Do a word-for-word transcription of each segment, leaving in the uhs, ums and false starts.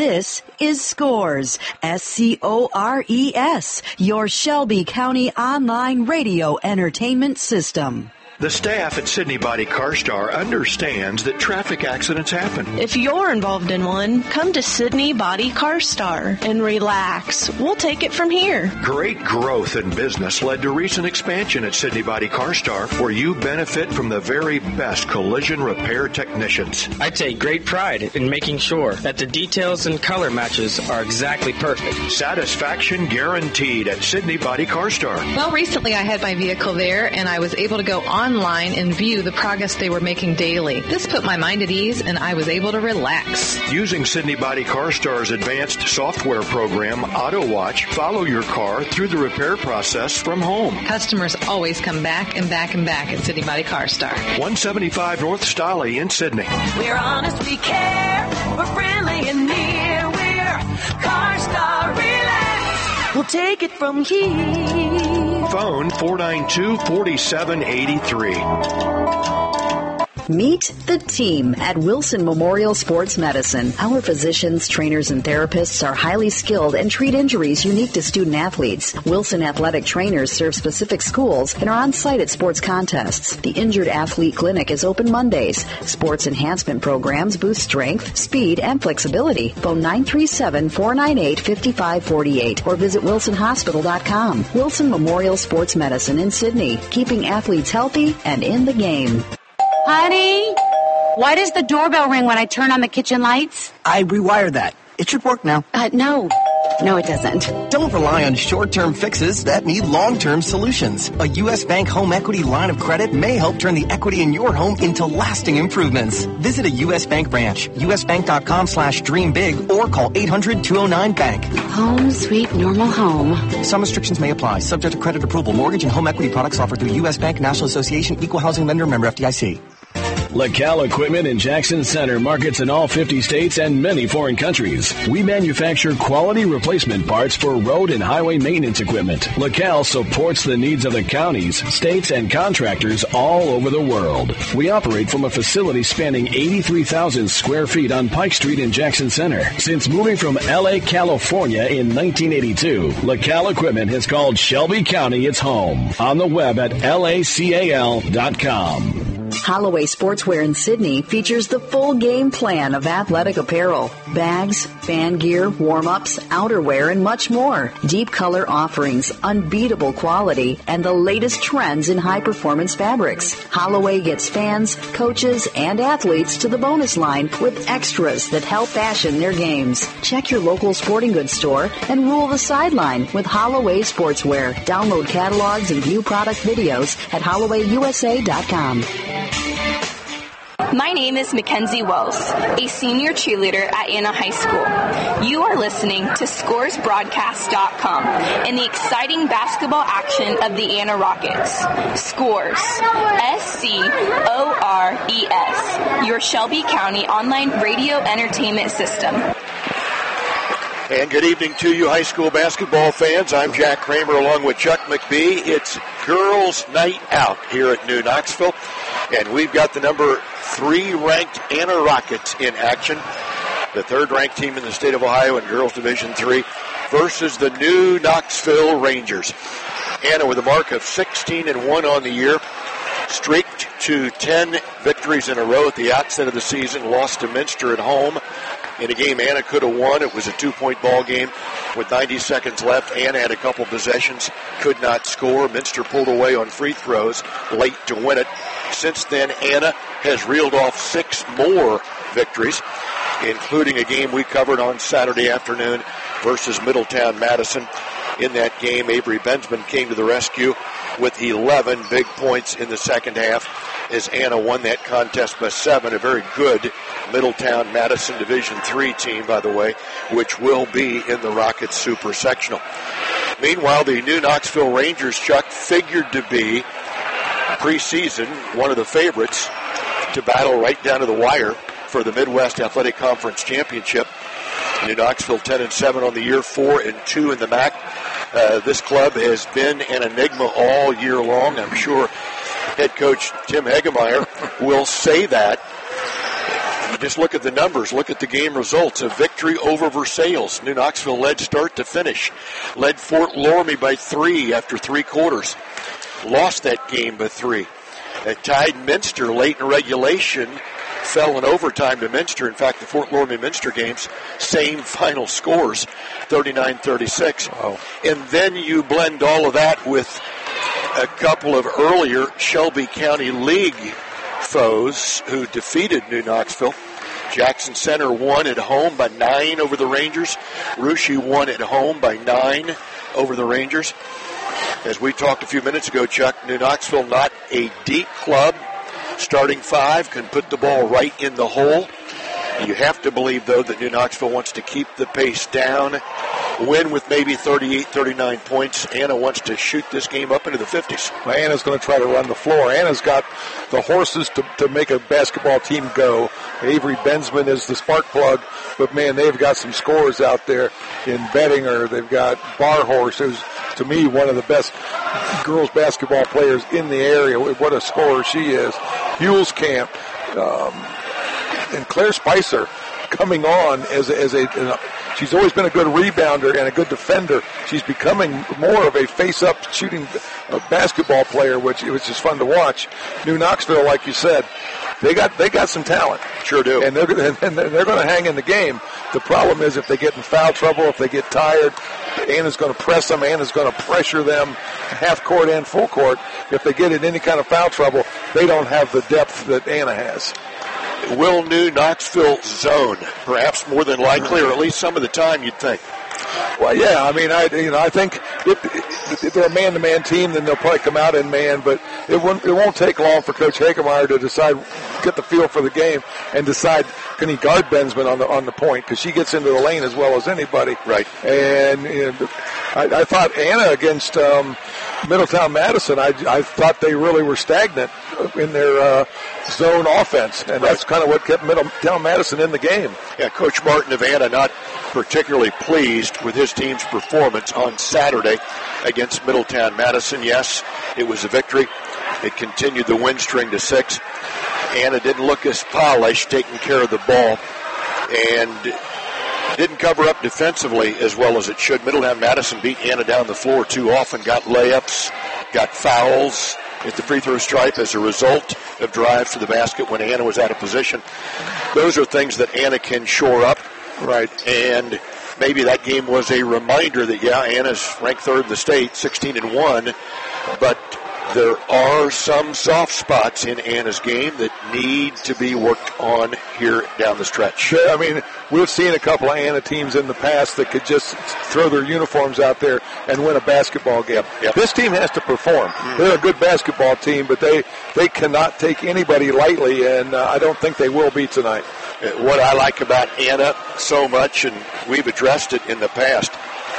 This is Scores, S C O R E S, your Shelby County online radio entertainment system. The staff at Sydney Body CarStar understands that traffic accidents happen. If you're involved in one, come to Sydney Body CarStar and relax. We'll take it from here. Great growth in business led to recent expansion at Sydney Body CarStar, where you benefit from the very best collision repair technicians. I take great pride in making sure that the details and color matches are exactly perfect. Satisfaction guaranteed at Sydney Body CarStar. Well, recently I had my vehicle there, and I was able to go on online and view the progress they were making daily. This put my mind at ease, and I was able to relax. Using Sydney Body CarStar's advanced software program, AutoWatch, follow your car through the repair process from home. Customers always come back and back and back at Sydney Body CarStar. one seventy-five North Stolly in Sydney. We're honest, we care, we're friendly and near, we're CarStar. Relax, we'll take it from here. Phone four nine two, four seven eight three. Meet the team at Wilson Memorial Sports Medicine. Our physicians, trainers, and therapists are highly skilled and treat injuries unique to student athletes. Wilson athletic trainers serve specific schools and are on site at sports contests. The Injured Athlete Clinic is open Mondays. Sports enhancement programs boost strength, speed, and flexibility. Phone nine three seven, four nine eight, five five four eight or visit wilson hospital dot com. Wilson Memorial Sports Medicine in Sydney, keeping athletes healthy and in the game. Honey, why does the doorbell ring when I turn on the kitchen lights? I rewired that. It should work now. Uh, no. No, it doesn't. Don't rely on short-term fixes that need long-term solutions. A U S. Bank home equity line of credit may help turn the equity in your home into lasting improvements. Visit a U S. Bank branch, usbank.com slash dream big, or call eight hundred, two oh nine, bank. Home sweet normal home. Some restrictions may apply, subject to credit approval. Mortgage and home equity products offered through U S. Bank, National Association, Equal Housing Lender, member F D I C. LaCal Equipment in Jackson Center markets in all fifty states and many foreign countries. We manufacture quality replacement parts for road and highway maintenance equipment. LaCal supports the needs of the counties, states, and contractors all over the world. We operate from a facility spanning eighty-three thousand square feet on Pike Street in Jackson Center. Since moving from L A, California in nineteen eighty-two, LaCal Equipment has called Shelby County its home. On the web at L A C A L dot com. Holloway Sportswear in Sydney features the full game plan of athletic apparel, bags, fan gear, warm-ups, outerwear, and much more. Deep color offerings, unbeatable quality, and the latest trends in high-performance fabrics. Holloway gets fans, coaches, and athletes to the bonus line with extras that help fashion their games. Check your local sporting goods store and rule the sideline with Holloway Sportswear. Download catalogs and view product videos at holloway u s a dot com. My name is Mackenzie Wells, a senior cheerleader at Anna High School. You are listening to Scores Broadcast dot com and the exciting basketball action of the Anna Rockets. Scores, S C O R E S, your Shelby County online radio entertainment system. And good evening to you high school basketball fans. I'm Jack Kramer along with Chuck McBee. It's Girls Night Out here at New Knoxville. And we've got the number three ranked Anna Rockets in action. The third ranked team in the state of Ohio in Girls Division three versus the New Knoxville Rangers. Anna with a mark of sixteen and one on the year. Streaked to ten victories in a row at the outset of the season. Lost to Minster at home in a game Anna could have won. It was a two-point ball game with ninety seconds left. Anna had a couple possessions, could not score. Minster pulled away on free throws late to win it. Since then, Anna has reeled off six more victories, including a game we covered on Saturday afternoon versus Middletown Madison. In that game, Avery Bensman came to the rescue with eleven big points in the second half as Anna won that contest by seven. A very good Middletown Madison Division three team, by the way, which will be in the Rockets Super Sectional. Meanwhile, the New Knoxville Rangers, Chuck, figured to be preseason one of the favorites to battle right down to the wire for the Midwest Athletic Conference Championship. New Knoxville ten and seven on the year, four and two in the M A C. Uh, this club has been an enigma all year long. I'm sure head coach Tim Hegemeyer will say that. You just look at the numbers, look at the game results. A victory over Versailles. New Knoxville led start to finish. Led Fort Loramie by three after three quarters. Lost that game by three. It tied Minster late in regulation. Fell in overtime to Minster. In fact, the Fort Loramie Minster games, same final scores, thirty-nine thirty-six. Wow. And then you blend all of that with a couple of earlier Shelby County League foes who defeated New Knoxville. Jackson Center won at home by nine over the Rangers. Russia won at home by nine over the Rangers. As we talked a few minutes ago, Chuck, New Knoxville not a deep club. Starting five can put the ball right in the hole. You have to believe, though, that New Knoxville wants to keep the pace down, win with maybe thirty-eight, thirty-nine points. Anna wants to shoot this game up into the fifties. Well, Anna's going to try to run the floor. Anna's got the horses to, to make a basketball team go. Avery Bensman is the spark plug, but, man, they've got some scores out there in Bettinger. They've got Barhorse, who's, to me, one of the best girls basketball players in the area. What a scorer she is. Hulskamp, um, and Claire Spicer coming on as a, as a, a, she's always been a good rebounder and a good defender. She's becoming more of a face-up shooting uh, basketball player, which which is fun to watch. New Knoxville, like you said, they got they got some talent. Sure do. And they're and they're going to hang in the game. The problem is if they get in foul trouble, if they get tired, Anna's going to press them. Anna's going to pressure them, half court and full court. If they get in any kind of foul trouble, they don't have the depth that Anna has. Will New Knoxville zone? Perhaps more than likely, or at least some of the time, you'd think. Well, yeah, I mean, I you know, I think if, if they're a man-to-man team, then they'll probably come out in man. But it won't it won't take long for Coach Hagemeyer to decide, get the feel for the game, and decide can he guard Bensman on the on the point, because she gets into the lane as well as anybody. Right. And you know, I, I thought Anna against um, Middletown Madison, I I thought they really were stagnant in their uh, zone offense, and right. That's kind of what kept Middletown Madison in the game. Yeah, Coach Martin of Anna not particularly pleased with his team's performance on Saturday against Middletown Madison. Yes, it was a victory. It continued the win string to six. Anna didn't look as polished, taking care of the ball, and didn't cover up defensively as well as it should. Middletown Madison beat Anna down the floor too often, got layups, got fouls at the free throw stripe as a result of drives to the basket when Anna was out of position. Those are things that Anna can shore up. Right. And maybe that game was a reminder that, yeah, Anna's ranked third in the state, sixteen and one, but there are some soft spots in Anna's game that need to be worked on here down the stretch. I mean, we've seen a couple of Anna teams in the past that could just throw their uniforms out there and win a basketball game. Yep, yep. This team has to perform. Mm. They're a good basketball team, but they, they cannot take anybody lightly, and uh, I don't think they will be tonight. What I like about Anna so much, and we've addressed it in the past,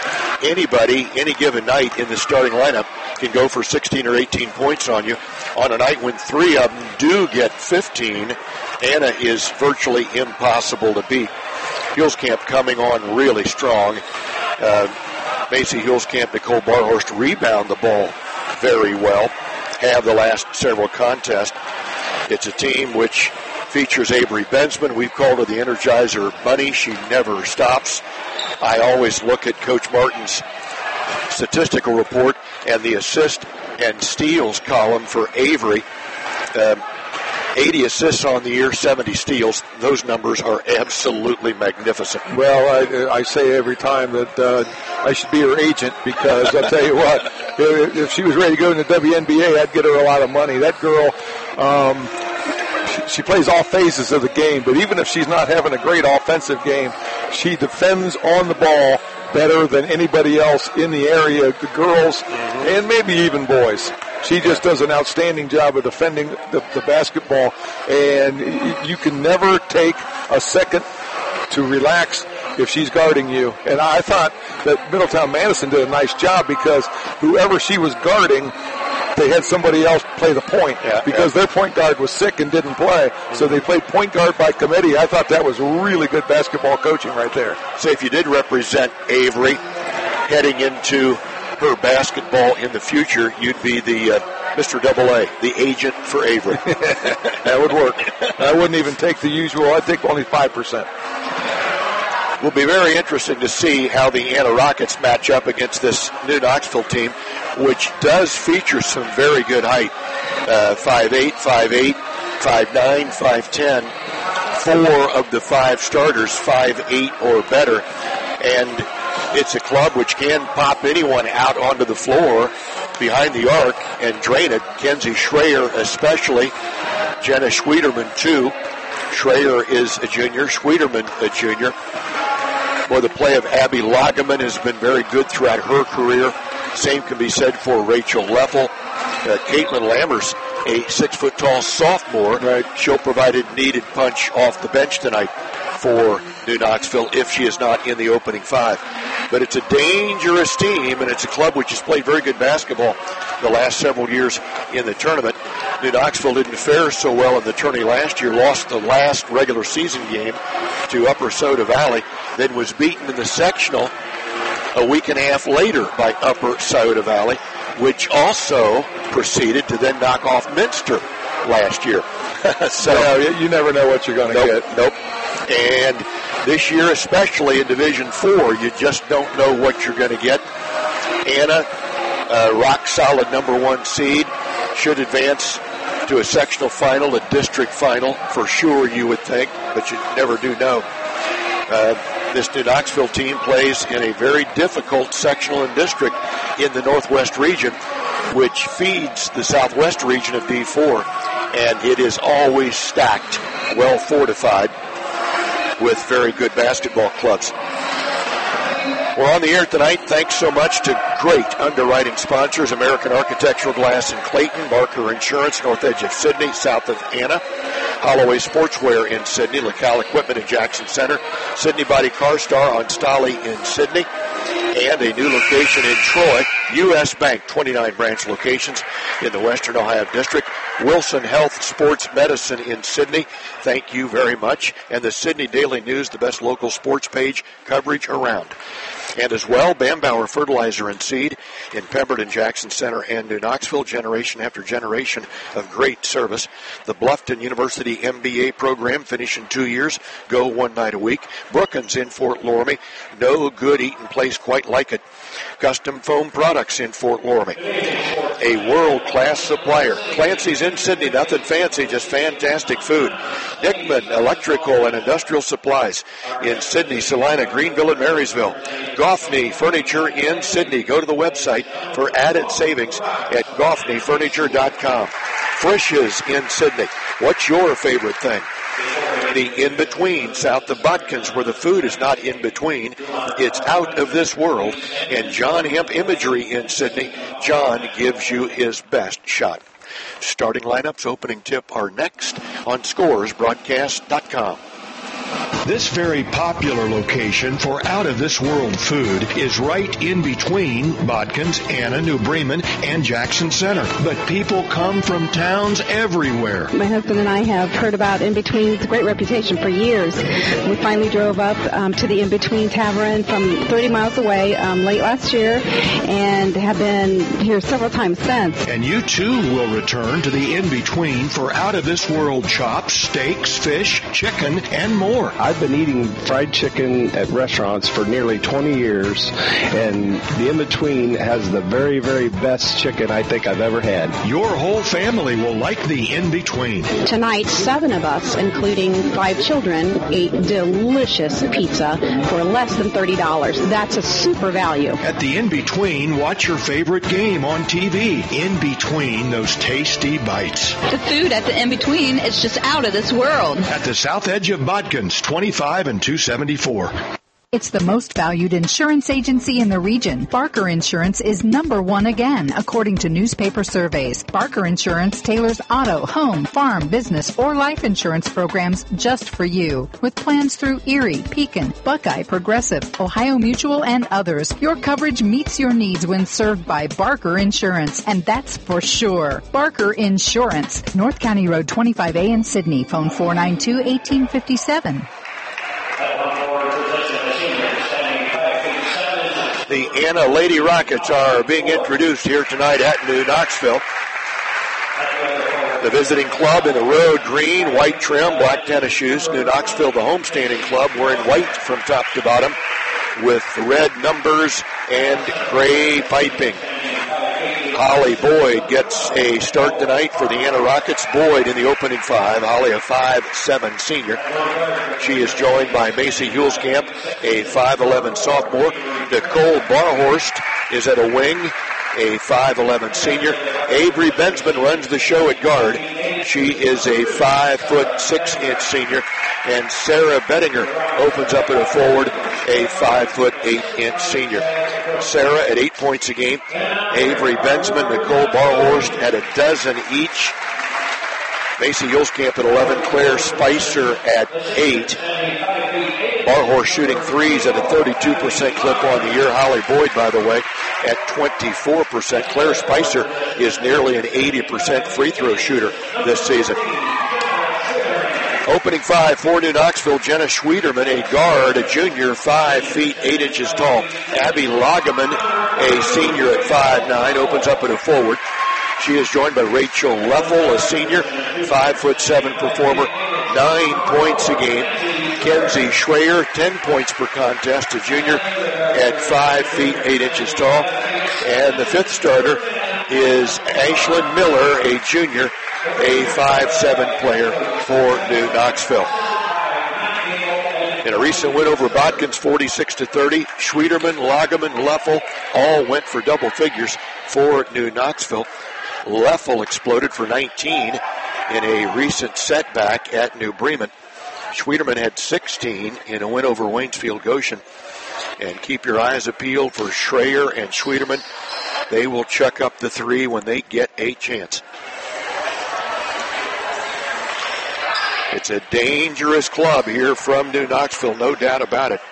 anybody, any given night in the starting lineup can go for sixteen or eighteen points on you. On a night when three of them do get fifteen, Anna is virtually impossible to beat. Hulskamp coming on really strong. Uh, Macy Hulskamp, Nicole Barhorst rebound the ball very well, have the last several contests. It's a team which features Avery Bensman. We've called her the Energizer Bunny. She never stops. I always look at Coach Martin's statistical report and the assist and steals column for Avery. Um, eighty assists on the year, seventy steals. Those numbers are absolutely magnificent. Well, I, I say every time that uh, I should be her agent, because I'll tell you what, if, if she was ready to go into the W N B A, I'd get her a lot of money. That girl, um, she, she plays all phases of the game, but even if she's not having a great offensive game, she defends on the ball better than anybody else in the area, the girls, mm-hmm. and maybe even boys. She just does an outstanding job of defending the, the basketball, and you can never take a second to relax if she's guarding you. And I thought that Middletown Madison did a nice job, because whoever she was guarding, they had somebody else play the point, yeah, because yeah. their point guard was sick and didn't play. Mm-hmm. So they played point guard by committee. I thought that was really good basketball coaching right there. So if you did represent Avery heading into her basketball in the future, you'd be the uh, Mister Double A, the agent for Avery. That would work. I wouldn't even take the usual. I'd take only five percent. Will be very interesting to see how the Anna Rockets match up against this New Knoxville team, which does feature some very good height. Uh, five eight, five eight, five nine, five ten. Four of the five starters, five eight or better. And it's a club which can pop anyone out onto the floor behind the arc and drain it. Kenzie Schreier especially. Jenna Schwederman too. Schreier is a junior. Schwederman a junior. Well, the play of Abby Lageman has been very good throughout her career. Same can be said for Rachel Leffel. Uh, Caitlin Lammers, a six-foot-tall sophomore. Right. She'll provide a needed punch off the bench tonight for New Knoxville if she is not in the opening five. But it's a dangerous team, and it's a club which has played very good basketball the last several years in the tournament. New Knoxville didn't fare so well in the tourney last year, lost the last regular season game to Upper Soda Valley, then was beaten in the sectional a week and a half later by Upper Soda Valley, which also proceeded to then knock off Minster last year. So yeah, you never know what you're going to nope, get. Nope. And this year, especially in Division Four, you just don't know what you're going to get. Anna, uh, rock solid number one seed, should advance to a sectional final, a district final for sure, you would think, but you never do know. Uh, this New Knoxville team plays in a very difficult sectional and district in the Northwest region, which feeds the Southwest region of D four, and it is always stacked, well fortified with very good basketball clubs. We're on the air tonight. Thanks so much to great underwriting sponsors: American Architectural Glass in Clayton, Barker Insurance, north edge of Sydney, south of Anna, Holloway Sportswear in Sydney, LaCal Equipment in Jackson Center, Sydney Body Car Star on Stolly in Sydney, and a new location in Troy, U S Bank, twenty-nine branch locations in the Western Ohio District, Wilson Health Sports Medicine in Sydney. Thank you very much. And the Sydney Daily News, the best local sports page coverage around. And as well, Bambauer Fertilizer and Seed in Pemberton, Jackson Center, and New Knoxville, generation after generation of great service. The Bluffton University M B A program, finish in two years, go one night a week. Brookins in Fort Loramie, no good eating place quite like it. Custom Foam Products in Fort Loramie, a world-class supplier. Clancy's in Sydney, nothing fancy, just fantastic food. Dickman Electrical and Industrial Supplies in Sydney, Salina, Greenville, and Marysville. Goffney Furniture in Sydney. Go to the website for added savings at goffney furniture dot com. Frisch's in Sydney. What's your favorite thing? The in-between, south of Botkins, where the food is not in-between. It's out of this world. And John Hemp Imagery in Sydney. John gives you his best shot. Starting lineups, opening tip are next on scores broadcast dot com. This very popular location for out-of-this-world food is right in between Botkins, Anna, New Bremen, and Jackson Center. But people come from towns everywhere. My husband and I have heard about In Between. It's a great reputation for years. We finally drove up um, to the In Between Tavern from thirty miles away um, late last year and have been here several times since. And you, too, will return to the In Between for out-of-this-world chops, steaks, fish, chicken, and more. I've been eating fried chicken at restaurants for nearly twenty years, and the In-Between has the very, very best chicken I think I've ever had. Your whole family will like the In-Between. Tonight, seven of us, including five children, ate delicious pizza for less than thirty dollars. That's a super value. At the In-Between, watch your favorite game on T V. In between those tasty bites. The food at the In-Between is just out of this world. At the south edge of Botkins, twenty-five and two seventy-four. It's the most valued insurance agency in the region. Barker Insurance is number one again, according to newspaper surveys. Barker Insurance tailors auto, home, farm, business, or life insurance programs just for you. With plans through Erie, Pekin, Buckeye, Progressive, Ohio Mutual, and others, your coverage meets your needs when served by Barker Insurance, and that's for sure. Barker Insurance, North County Road twenty-five A in Sydney. Phone four nine two, one eight five seven. The Anna Lady Rockets are being introduced here tonight at New Knoxville. The visiting club in the road, green, white trim, black tennis shoes. New Knoxville, the homestanding club, wearing white from top to bottom with red numbers and gray piping. Holly Boyd gets a start tonight for the Anna Rockets. Boyd in the opening five. Holly, a five seven senior. She is joined by Macy Hulskamp, a five eleven sophomore. Nicole Barhorst is at a wing, a five eleven senior. Avery Bensman runs the show at guard. She is a five foot six inch senior. And Sarah Bettinger opens up at a forward, a five foot eight inch senior. Sarah at eight points a game. Avery Bensman, Nicole Barhorst at a dozen each. Macy Hulskamp at eleven. Claire Spicer at eight. Barhorst shooting threes at a thirty-two percent clip on the year. Holly Boyd, by the way, at twenty-four percent. Claire Spicer is nearly an eighty percent free throw shooter this season. Opening five for New Knoxville, Jenna Schwederman, a guard, a junior, five feet, eight inches tall. Abby Lageman, a senior at five nine, opens up at a forward. She is joined by Rachel Leffel, a senior, five foot seven performer, nine points a game. Kenzie Schreier, ten points per contest, a junior at five feet, eight inches tall. And the fifth starter is Ashlyn Miller, a junior, a five seven player for New Knoxville. In a recent win over Bodkins, forty-six to thirty, Schwederman, Lageman, Leffel all went for double figures for New Knoxville. Leffel exploded for nineteen in a recent setback at New Bremen. Schwederman had sixteen in a win over Waynesfield Goshen. And keep your eyes peeled for Schreier and Schwederman. They will chuck up the three when they get a chance. It's a dangerous club here from New Knoxville, no doubt about it.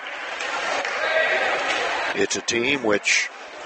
It's a team which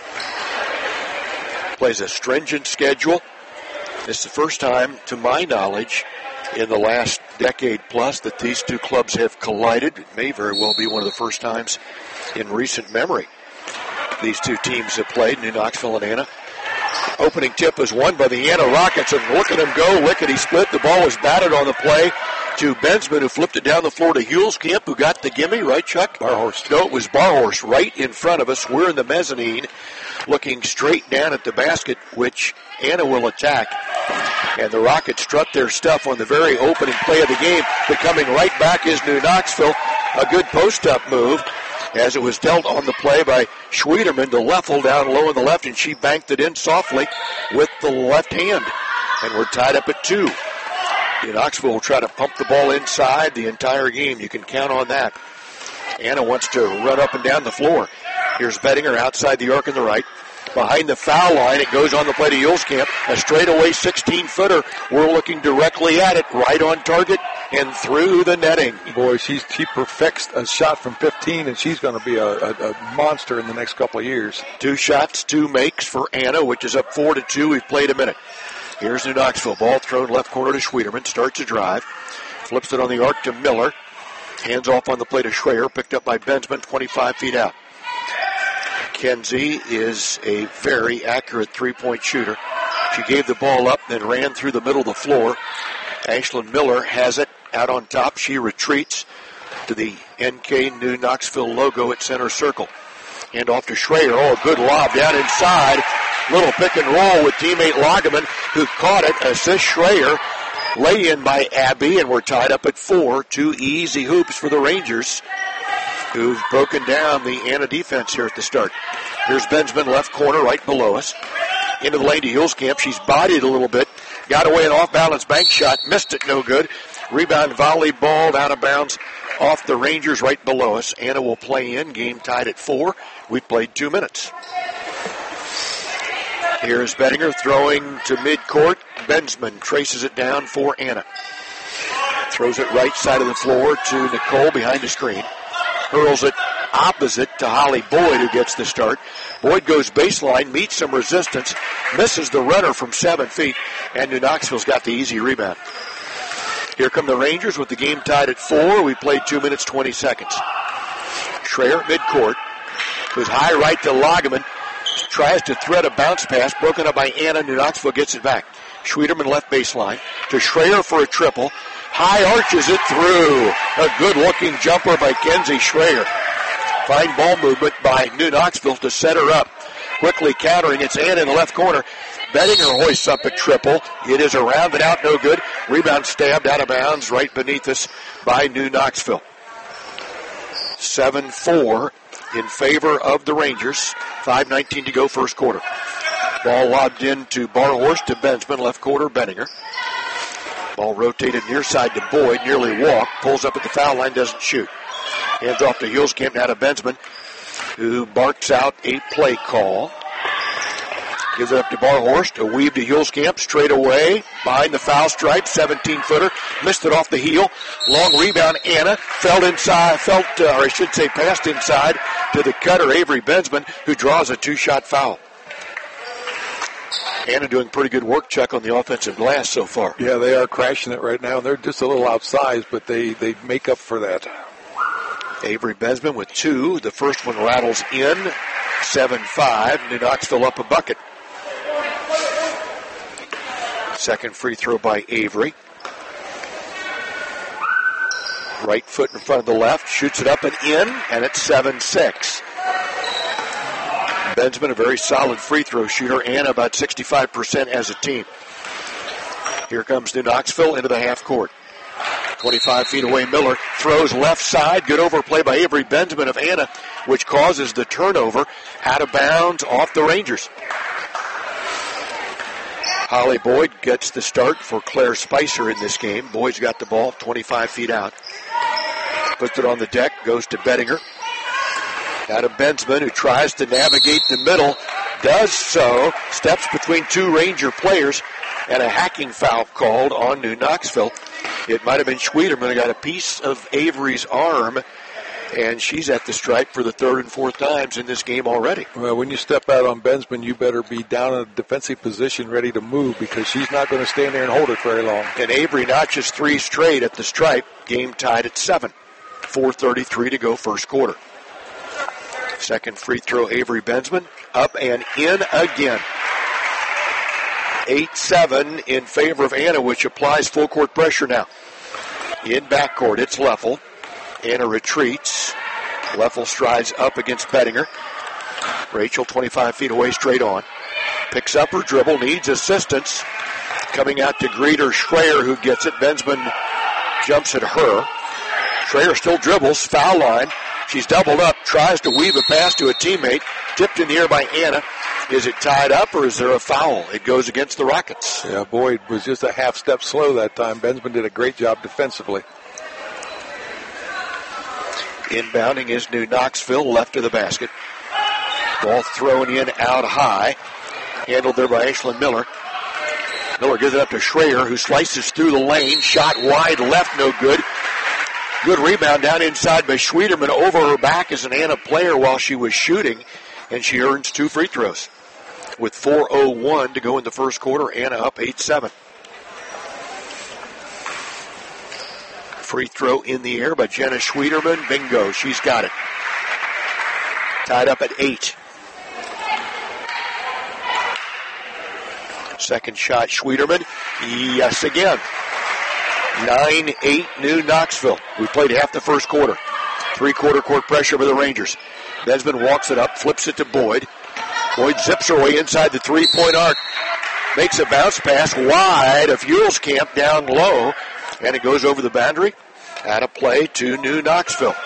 plays a stringent schedule. It's the first time, to my knowledge, in the last decade plus that these two clubs have collided. It may very well be one of the first times in recent memory these two teams have played, New Knoxville and Anna. Opening tip is won by the Anna Rockets, and look at them go, lickety split. The ball was batted on the play to Bensman, who flipped it down the floor to Hulskamp, who got the gimme, right, Chuck? Barhorst. No, it was Barhorst right in front of us. We're in the mezzanine, looking straight down at the basket, which Anna will attack. And the Rockets strut their stuff on the very opening play of the game, but coming right back is New Knoxville. A good post-up move, as it was dealt on the play by Schwederman to Leffel down low on the left, and she banked it in softly with the left hand. And we're tied up at two. New Knoxville will try to pump the ball inside the entire game. You can count on that. Anna wants to run up and down the floor. Here's Bettinger outside the arc on the right. Behind the foul line, it goes on the play to Hulskamp. A straightaway sixteen-footer. We're looking directly at it, right on target, and through the netting. Boy, she's, she perfects a shot from fifteen, and she's going to be a, a, a monster in the next couple of years. Two shots, two makes for Anna, which is up four to two. We've played a minute. Here's New Knoxville. Ball thrown left corner to Schwederman. Starts a drive. Flips it on the arc to Miller. Hands off on the play to Schreier. Picked up by Bensman, twenty-five feet out. Kenzie is a very accurate three-point shooter. She gave the ball up, then ran through the middle of the floor. Ashlyn Miller has it out on top. She retreats to the N K New Knoxville logo at center circle. Hand off to Schreier. Oh, a good lob down inside. Little pick and roll with teammate Lageman, who caught it. Assist Schreier. Lay in by Abby, and we're tied up at four. Two easy hoops for the Rangers, who've broken down the Anna defense here at the start. Here's Bensman, left corner, right below us. Into the lane to Hulskamp. She's bodied a little bit. Got away an off-balance bank shot. Missed it, no good. Rebound volley ball out of bounds off the Rangers right below us. Anna will play in. Game tied at four. We've played two minutes. Here's Bettinger throwing to midcourt. Bensman traces it down for Anna. Throws it right side of the floor to Nicole behind the screen. Hurls it opposite to Holly Boyd, who gets the start. Boyd goes baseline, meets some resistance, misses the runner from seven feet, and New Knoxville's got the easy rebound. Here come the Rangers with the game tied at four. We played two minutes, twenty seconds. Schreier midcourt. Goes high right to Lageman. Tries to thread a bounce pass, broken up by Anna. New Knoxville gets it back. Schwederman left baseline to Schreier for a triple. High arches it through. A good-looking jumper by Kenzie Schreier. Fine ball movement by New Knoxville to set her up. Quickly countering. It's Anna in the left corner. Bettinger hoists up a triple. It is around and out, no good. Rebound stabbed out of bounds right beneath us by New Knoxville. seven four in favor of the Rangers. five nineteen to go, first quarter. Ball lobbed in to Barhorst to Bensman, left quarter, Bettinger. Ball rotated near side to Boyd, nearly walked, pulls up at the foul line, doesn't shoot. Hands off to Hulskamp, now to Bensman, who barks out a play call. Gives it up to Barhorst, a weave to Hulskamp, straight away, behind the foul stripe, seventeen-footer, missed it off the heel. Long rebound, Anna, fell inside, felt, uh, or I should say passed inside to the cutter, Avery Bensman, who draws a two-shot foul. Anna doing pretty good work, Chuck, on the offensive glass so far. Yeah, they are crashing it right now. They're just a little outsized, but they, they make up for that. Avery Bensman with two. The first one rattles in, seven five. New Knoxville up a bucket. Second free throw by Avery. Right foot in front of the left, shoots it up and in, and it's seven six. Bensman, a very solid free throw shooter, and about sixty-five percent as a team. Here comes New Knoxville into the half court. twenty-five feet away, Miller throws left side. Good overplay by Avery Bensman of Anna, which causes the turnover out of bounds off the Rangers. Holly Boyd gets the start for Claire Spicer in this game. Boyd's got the ball twenty-five feet out. Puts it on the deck, goes to Bettinger. Out of Bensman, who tries to navigate the middle, does so, steps between two Ranger players, and a hacking foul called on New Knoxville. It might have been Schwederman who got a piece of Avery's arm, and she's at the stripe for the third and fourth times in this game already. Well, when you step out on Bensman, you better be down in a defensive position ready to move because she's not going to stand there and hold it very long. And Avery notches three straight at the stripe, game tied at seven. four thirty-three to go, first quarter. Second free throw, Avery Bensman, up and in again. eight seven in favor of Anna, which applies full court pressure now. In backcourt, it's Leffel. Anna retreats. Leffel strides up against Bettinger. Rachel, twenty-five feet away, straight on. Picks up her dribble, needs assistance. Coming out to greet her, Schreier, who gets it. Bensman jumps at her. Schreier still dribbles, foul line. She's doubled up, tries to weave a pass to a teammate. Tipped in the air by Anna. Is it tied up or is there a foul? It goes against the Rockets. Yeah, Boyd was just a half step slow that time. Bensman did a great job defensively. Inbounding is New Knoxville, left of the basket. Ball thrown in out high. Handled there by Ashlyn Miller. Miller gives it up to Schreier, who slices through the lane. Shot wide left, no good. Good rebound down inside by Schwederman over her back as an Anna player while she was shooting, and she earns two free throws. With four oh one to go in the first quarter, Anna up eight seven. Free throw in the air by Jenna Schwederman. Bingo, she's got it. Tied up at eight. Second shot, Schwederman. Yes, again. nine eight New Knoxville. We played half the first quarter. Three-quarter court pressure for the Rangers. Bensman walks it up, flips it to Boyd. Boyd zips her way inside the three-point arc. Makes a bounce pass wide of Hulskamp down low. And it goes over the boundary. Out of play to New Knoxville.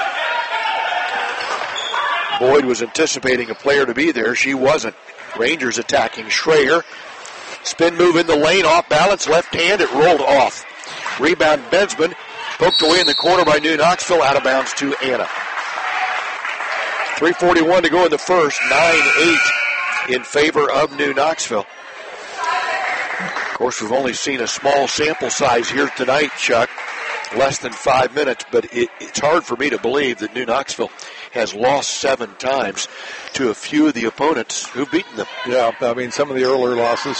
Boyd was anticipating a player to be there. She wasn't. Rangers attacking Schreier. Spin move in the lane, off balance, left hand. It rolled off. Rebound Bensman. Poked away in the corner by New Knoxville. Out of bounds to Anna. three forty-one to go in the first. nine eight in favor of New Knoxville. Of course, we've only seen a small sample size here tonight, Chuck. Less than five minutes, but it, it's hard for me to believe that New Knoxville has lost seven times to a few of the opponents who've beaten them. Yeah, I mean, some of the earlier losses.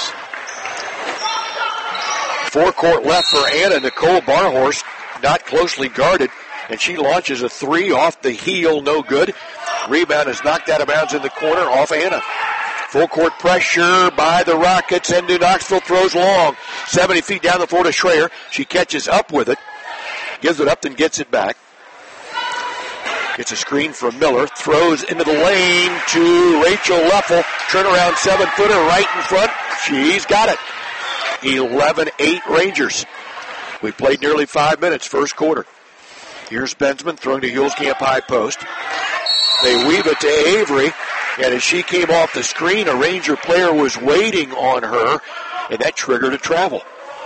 Four-court left for Anna. Nicole Barhorst, not closely guarded, and she launches a three off the heel, no good. Rebound is knocked out of bounds in the corner, off Anna. Full court pressure by the Rockets, and New Knoxville throws long. seventy feet down the floor to Schreier. She catches up with it, gives it up, then gets it back. Gets a screen from Miller, throws into the lane to Rachel Leffel. Turnaround seven-footer right in front. She's got it. eleven eight Rangers. We played nearly five minutes, first quarter. Here's Bensman throwing to Hulskamp high post. They weave it to Avery, and as she came off the screen, a Ranger player was waiting on her, and that triggered a travel.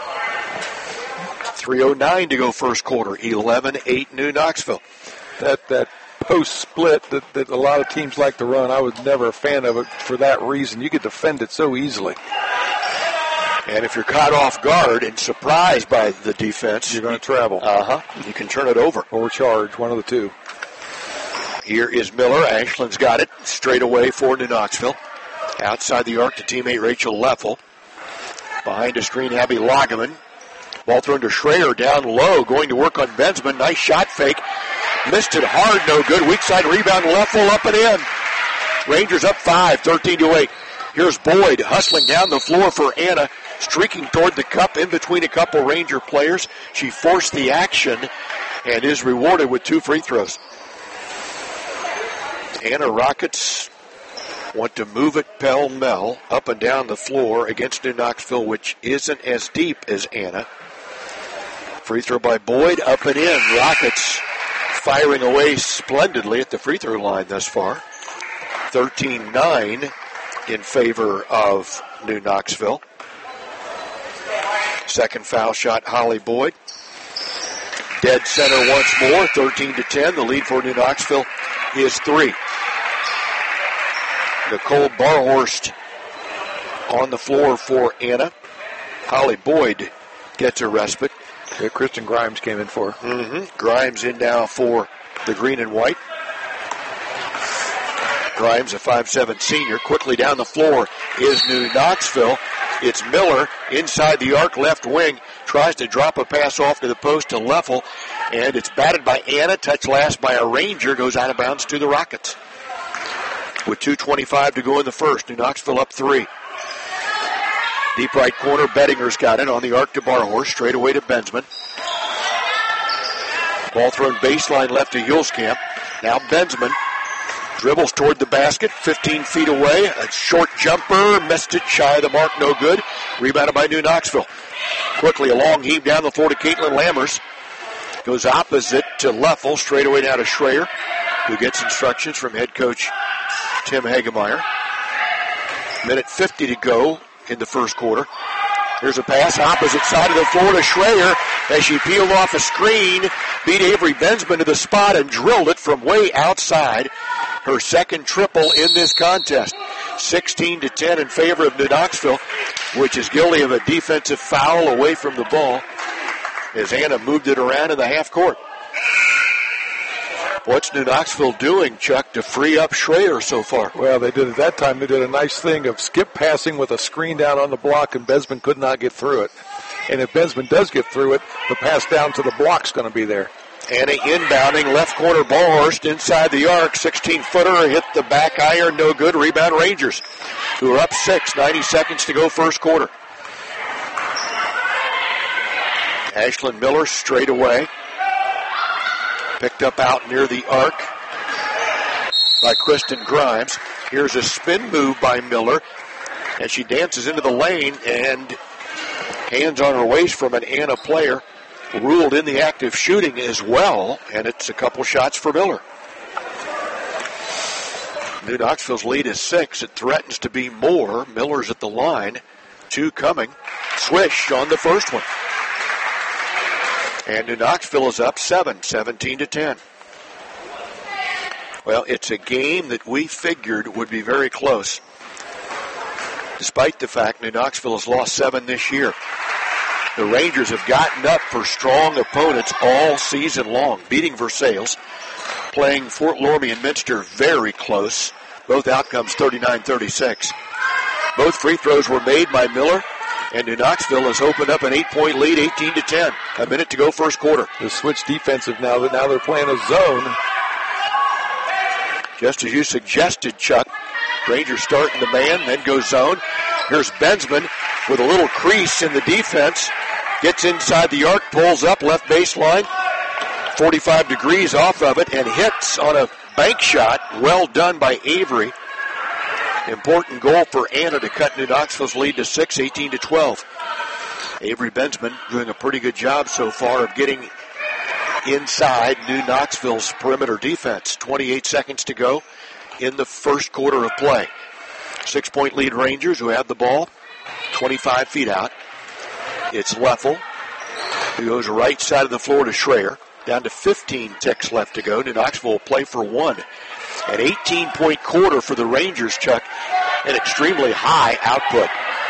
three oh nine to go first quarter, eleven eight New Knoxville. That that post split that, that a lot of teams like to run, I was never a fan of it for that reason. You could defend it so easily. And if you're caught off guard and surprised by the defense, you're going to travel. Uh-huh. You can turn it over. Or charge, one of the two. Here is Miller. Ashland's got it straight away for New Knoxville. Outside the arc to teammate Rachel Leffel. Behind a screen, Abby Lageman. Ball thrown to Schreier down low, going to work on Bensman. Nice shot fake. Missed it hard, no good. Weak side rebound, Leffel up and in. Rangers up five, thirteen to eight. Here's Boyd hustling down the floor for Anna, streaking toward the cup in between a couple Ranger players. She forced the action and is rewarded with two free throws. Anna Rockets want to move it pell-mell up and down the floor against New Knoxville, which isn't as deep as Anna. Free throw by Boyd, up and in. Rockets firing away splendidly at the free throw line thus far. thirteen nine in favor of New Knoxville. Second foul shot, Holly Boyd. Dead center once more, thirteen to ten. The lead for New Knoxville is three. Nicole Barhorst on the floor for Anna. Holly Boyd gets a respite. Yeah, Kristen Grimes came in for her. Mm-hmm. Grimes in now for the green and white. Grimes, a five seven senior. Quickly down the floor is New Knoxville. It's Miller inside the arc left wing. Tries to drop a pass off to the post to Leffel. And it's batted by Anna. Touched last by a Ranger. Goes out of bounds to the Rockets. With two twenty-five to go in the first. New Knoxville up three. Deep right corner, Bettinger's got it on the arc to Barhorst, straight away to Bensman. Ball thrown baseline left to Hulskamp. Now Bensman dribbles toward the basket, fifteen feet away. A short jumper, missed it, shy of the mark, no good. Rebounded by New Knoxville. Quickly a long heave down the floor to Caitlin Lammers. Goes opposite to Leffel, straight away down to Schreier, who gets instructions from head coach Tim Hagemeyer. Minute fifty to go in the first quarter. Here's a pass, opposite side of the floor to Schreier as she peeled off a screen, beat Avery Bensman to the spot and drilled it from way outside. Her second triple in this contest. sixteen to ten in favor of New Knoxville, which is guilty of a defensive foul away from the ball as Anna moved it around in the half court. What's New Knoxville doing, Chuck, to free up Schreier so far? Well, they did at that time, they did a nice thing of skip passing with a screen down on the block, and Bensman could not get through it. And if Bensman does get through it, the pass down to the block's going to be there. Anna inbounding, left corner, Barhorst inside the arc, sixteen-footer, hit the back iron, no good. Rebound Rangers, who are up six, ninety seconds to go first quarter. Ashlyn Miller straight away. Picked up out near the arc by Kristen Grimes. Here's a spin move by Miller as she dances into the lane, and hands on her waist from an Anna player. Ruled in the act of shooting as well, and it's a couple shots for Miller. New Knoxville's lead is six. It threatens to be more. Miller's at the line. Two coming. Swish on the first one. And New Knoxville is up seven, seventeen to ten. Well, it's a game that we figured would be very close, despite the fact New Knoxville has lost seven this year. The Rangers have gotten up for strong opponents all season long, beating Versailles, playing Fort Loramie and Minster very close. Both outcomes thirty-nine thirty-six. Both free throws were made by Miller, and New Knoxville has opened up an eight-point lead, eighteen to ten. A minute to go first quarter. The switch defensive now, that now they're playing a zone. Just as you suggested, Chuck, Rangers starting the man, then go zone. Here's Bensman with a little crease in the defense. Gets inside the arc, pulls up left baseline. forty-five degrees off of it and hits on a bank shot. Well done by Avery. Important goal for Anna to cut New Knoxville's lead to six, eighteen to twelve. Avery Bensman doing a pretty good job so far of getting inside New Knoxville's perimeter defense. twenty-eight seconds to go in the first quarter of play. Six-point lead Rangers, who have the ball twenty-five feet out. It's Leffel, who goes right side of the floor to Schreier. Down to fifteen ticks left to go. New Knoxville will play for one. An eighteen-point quarter for the Rangers, Chuck. An extremely high output.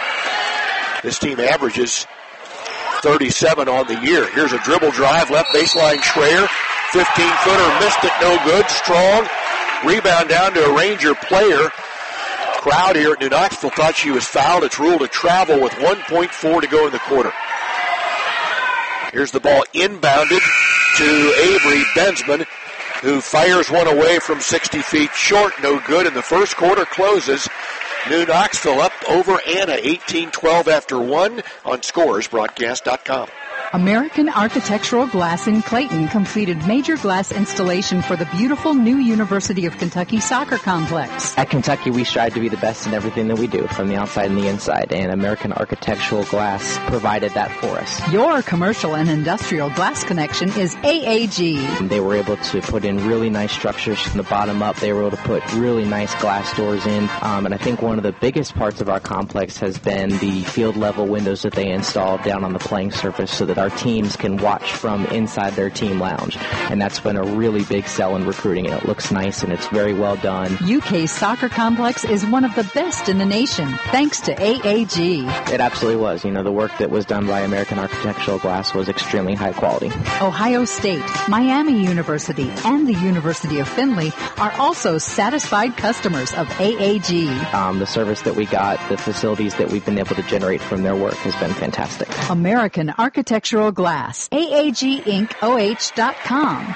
This team averages thirty-seven on the year. Here's a dribble drive, left baseline Schreier. fifteen-footer, missed it, no good. Strong. Rebound down to a Ranger player. Crowd here at New Knoxville thought she was fouled. It's ruled a travel with one point four to go in the quarter. Here's the ball inbounded to Avery Bensman, who fires one away from sixty feet short. No good, and the first quarter closes. New Knoxville up over Anna, eighteen twelve after one on scores broadcast dot com. American Architectural Glass in Clayton completed major glass installation for the beautiful new University of Kentucky soccer complex. At Kentucky, we strive to be the best in everything that we do, from the outside and the inside, and American Architectural Glass provided that for us. Your commercial and industrial glass connection is A A G. They were able to put in really nice structures from the bottom up. They were able to put really nice glass doors in, um, and I think one of the biggest parts of our complex has been the field-level windows that they installed down on the playing surface so that our teams can watch from inside their team lounge. And that's been a really big sell in recruiting, and it looks nice and it's very well done. U K's soccer complex is one of the best in the nation, thanks to A A G. It absolutely was. You know, the work that was done by American Architectural Glass was extremely high quality. Ohio State, Miami University, and the University of Findlay are also satisfied customers of A A G. Um, the service that we got, the facilities that we've been able to generate from their work has been fantastic. American Architectural Glass, A A G Inc O H dot com.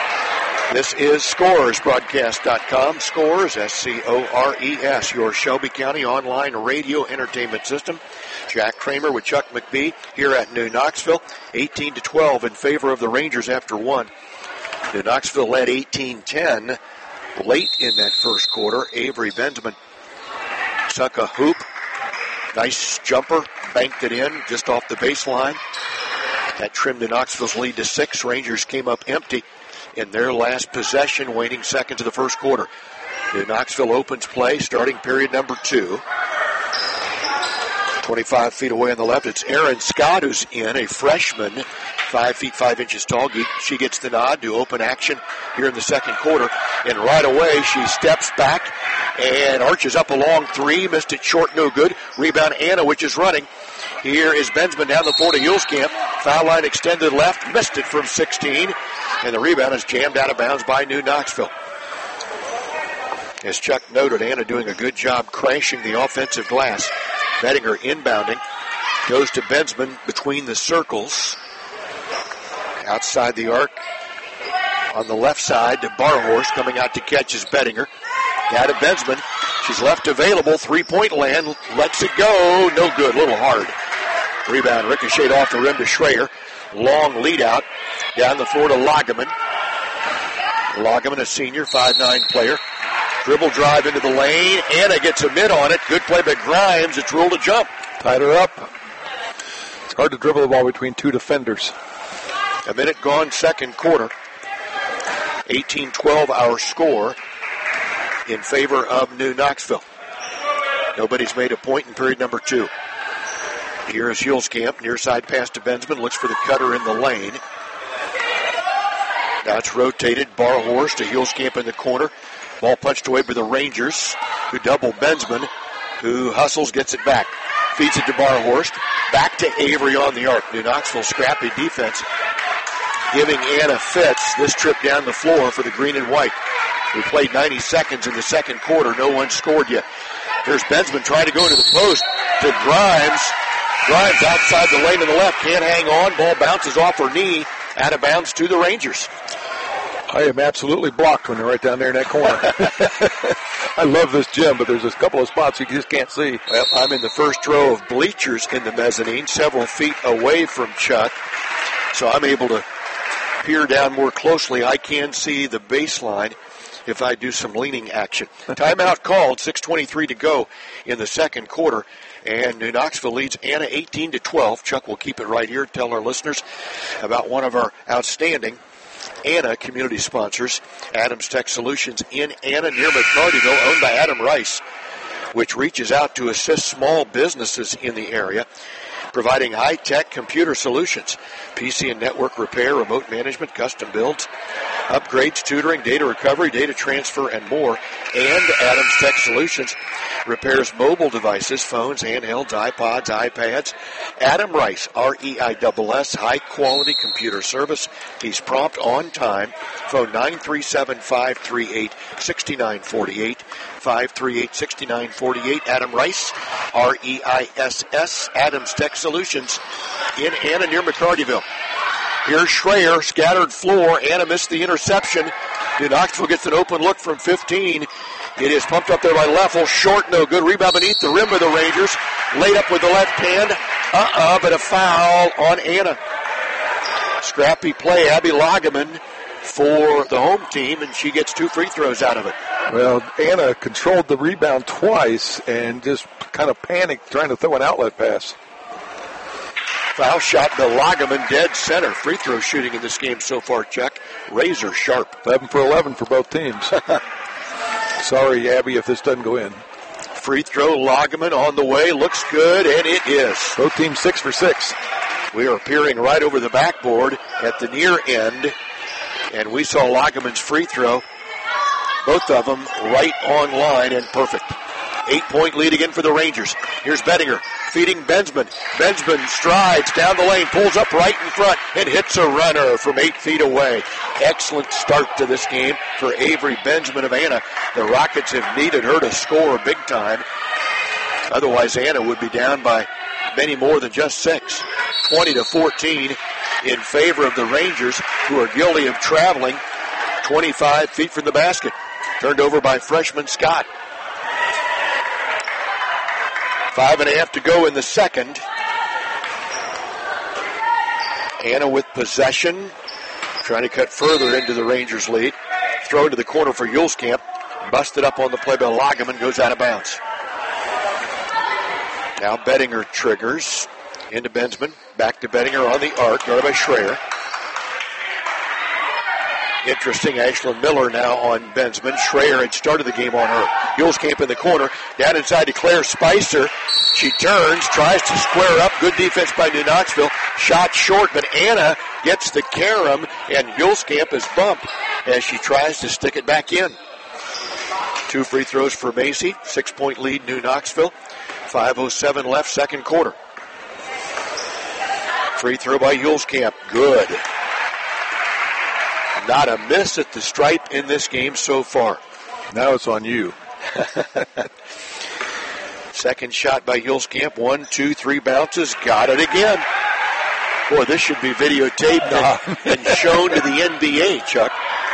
This is scores broadcast dot com. Scores, S C O R E S, your Shelby County online radio entertainment system. Jack Kramer with Chuck McBee here at New Knoxville. eighteen to twelve in favor of the Rangers after one. New Knoxville led eighteen ten late in that first quarter. Avery Bensman suck a hoop. Nice jumper, banked it in just off the baseline. That trimmed New Knoxville's lead to six. Rangers came up empty in their last possession, waning seconds of the first quarter. New Knoxville opens play, starting period number two. twenty-five feet away on the left, it's Erin Scott who's in, a freshman, five feet five inches tall. She gets the nod to open action here in the second quarter, and right away she steps back and arches up a long three, missed it short, no good. Rebound Anna, which is running. Here is Bensman down the floor to Hulskamp. Foul line extended left, missed it from sixteen, and the rebound is jammed out of bounds by New Knoxville. As Chuck noted, Anna doing a good job crashing the offensive glass. Bettinger inbounding, goes to Bensman between the circles. Outside the arc on the left side to Barhorst, coming out to catch is Bettinger. Down to Bensman. She's left available. Three-point land. Lets it go. No good. A little hard. Rebound ricocheted off the rim to Schreier. Long lead out. Down the floor to Lageman. Lageman, a senior, five nine player. Dribble drive into the lane. Anna gets a mid on it. Good play by Grimes. It's ruled a jump. Tied her up. It's hard to dribble the ball between two defenders. A minute gone, second quarter. eighteen twelve our score in favor of New Knoxville. Nobody's made a point in period number two. Here is Hulskamp. Near side pass to Bensman. Looks for the cutter in the lane. Now it's rotated. Barhorst to Hulskamp in the corner. Ball punched away by the Rangers, who double Bensman, who hustles, gets it back. Feeds it to Barhorst. Back to Avery on the arc. New Knoxville scrappy defense, giving Anna fits this trip down the floor for the green and white. We played ninety seconds in the second quarter. No one scored yet. Here's Bensman trying to go into the post to Grimes. Grimes outside the lane to the left. Can't hang on. Ball bounces off her knee. Out of bounds to the Rangers. I am absolutely blocked when they're right down there in that corner. I love this gym, but there's a couple of spots you just can't see. Well, I'm in the first row of bleachers in the mezzanine, several feet away from Chuck, so I'm able to peer down more closely. I can see the baseline if I do some leaning action. Timeout called, six twenty-three to go in the second quarter, and New Knoxville leads Anna eighteen to twelve. Chuck will keep it right here, tell our listeners about one of our outstanding Anna community sponsors, Adams Tech Solutions in Anna near McCartyville, owned by Adam Rice, which reaches out to assist small businesses in the area, providing high-tech computer solutions, P C and network repair, remote management, custom builds, upgrades, tutoring, data recovery, data transfer, and more. And Adams Tech Solutions repairs mobile devices, phones, handhelds, iPods, iPads. Adam Rice, R E I S S, high-quality computer service. He's prompt on time. Phone nine three seven, five three eight, six nine four eight, five three eight, six nine four eight. Adam Rice, R E I S S, Adams Tech Solutions in Anna near McCartyville. Here's Schreier, scattered floor. Anna missed the interception. New Knoxville gets an open look from fifteen. It is pumped up there by Leffel. Short, no good. Rebound beneath the rim of the Rangers. Laid up with the left hand. Uh-uh, but a foul on Anna. Scrappy play, Abby Lageman for the home team, and she gets two free throws out of it. Well, Anna controlled the rebound twice and just kind of panicked trying to throw an outlet pass. Foul shot to Lageman, dead center. Free throw shooting in this game so far, Chuck. Razor sharp. eleven for eleven for both teams. Sorry, Abby, if this doesn't go in. Free throw, Lageman on the way. Looks good, and it is. Both teams six for six. We are peering right over the backboard at the near end, and we saw Lageman's free throw. Both of them right on line and perfect. Eight-point lead again for the Rangers. Here's Bettinger feeding Bensman. Bensman strides down the lane, pulls up right in front, and hits a runner from eight feet away. Excellent start to this game for Avery Bensman of Anna. The Rockets have needed her to score big time. Otherwise, Anna would be down by many more than just six. twenty to fourteen in favor of the Rangers, who are guilty of traveling twenty-five feet from the basket. Turned over by freshman Scott. Five and a half to go in the second. Anna with possession, trying to cut further into the Rangers' lead. Throw into the corner for Yuleskamp. Busted up on the play by Lageman, goes out of bounds. Now Bettinger triggers into Bensman. Back to Bettinger on the arc, guarded by Schreier. Interesting, Ashlyn Miller now on Bensman. Schreier had started the game on her. Yuleskamp in the corner. Down inside to Claire Spicer. She turns, tries to square up. Good defense by New Knoxville. Shot short, but Anna gets the carom, and Yuleskamp is bumped as she tries to stick it back in. Two free throws for Macy. Six-point lead, New Knoxville. five oh seven left, second quarter. Free throw by Yuleskamp. Good. Not a miss at the stripe in this game so far. Now it's on you. Second shot by Yuleskamp. One, two, three bounces. Got it again. Boy, this should be videotaped and, and shown to the N B A, Chuck.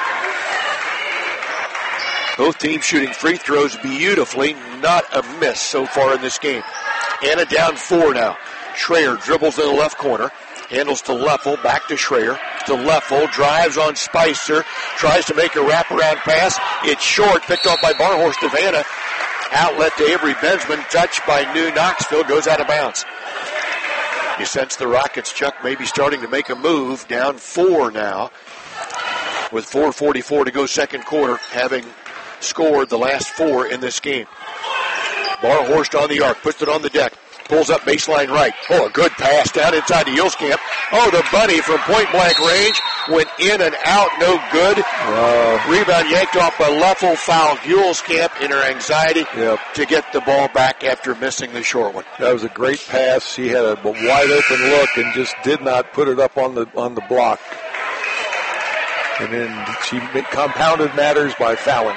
Both teams shooting free throws beautifully. Not a miss so far in this game. Anna down four now. Schreier dribbles in the left corner. Handles to Leffel, back to Schreier, to Leffel, drives on Spicer, tries to make a wraparound pass. It's short, picked off by Barhorst of Anna. Outlet to Avery Bensman, touched by New Knoxville, goes out of bounds. You sense the Rockets, Chuck, maybe starting to make a move, down four now, with four forty-four to go second quarter, having scored the last four in this game. Barhorst on the arc, puts it on the deck. Pulls up baseline right. Oh, a good pass down inside to Yuleskamp. Oh, the bunny from point-blank range went in and out, no good. Uh, Rebound yanked off by Leffel, fouled Yuleskamp in her anxiety yep. to get the ball back after missing the short one. That was a great pass. She had a wide-open look and just did not put it up on the on the block. And then she compounded matters by fouling.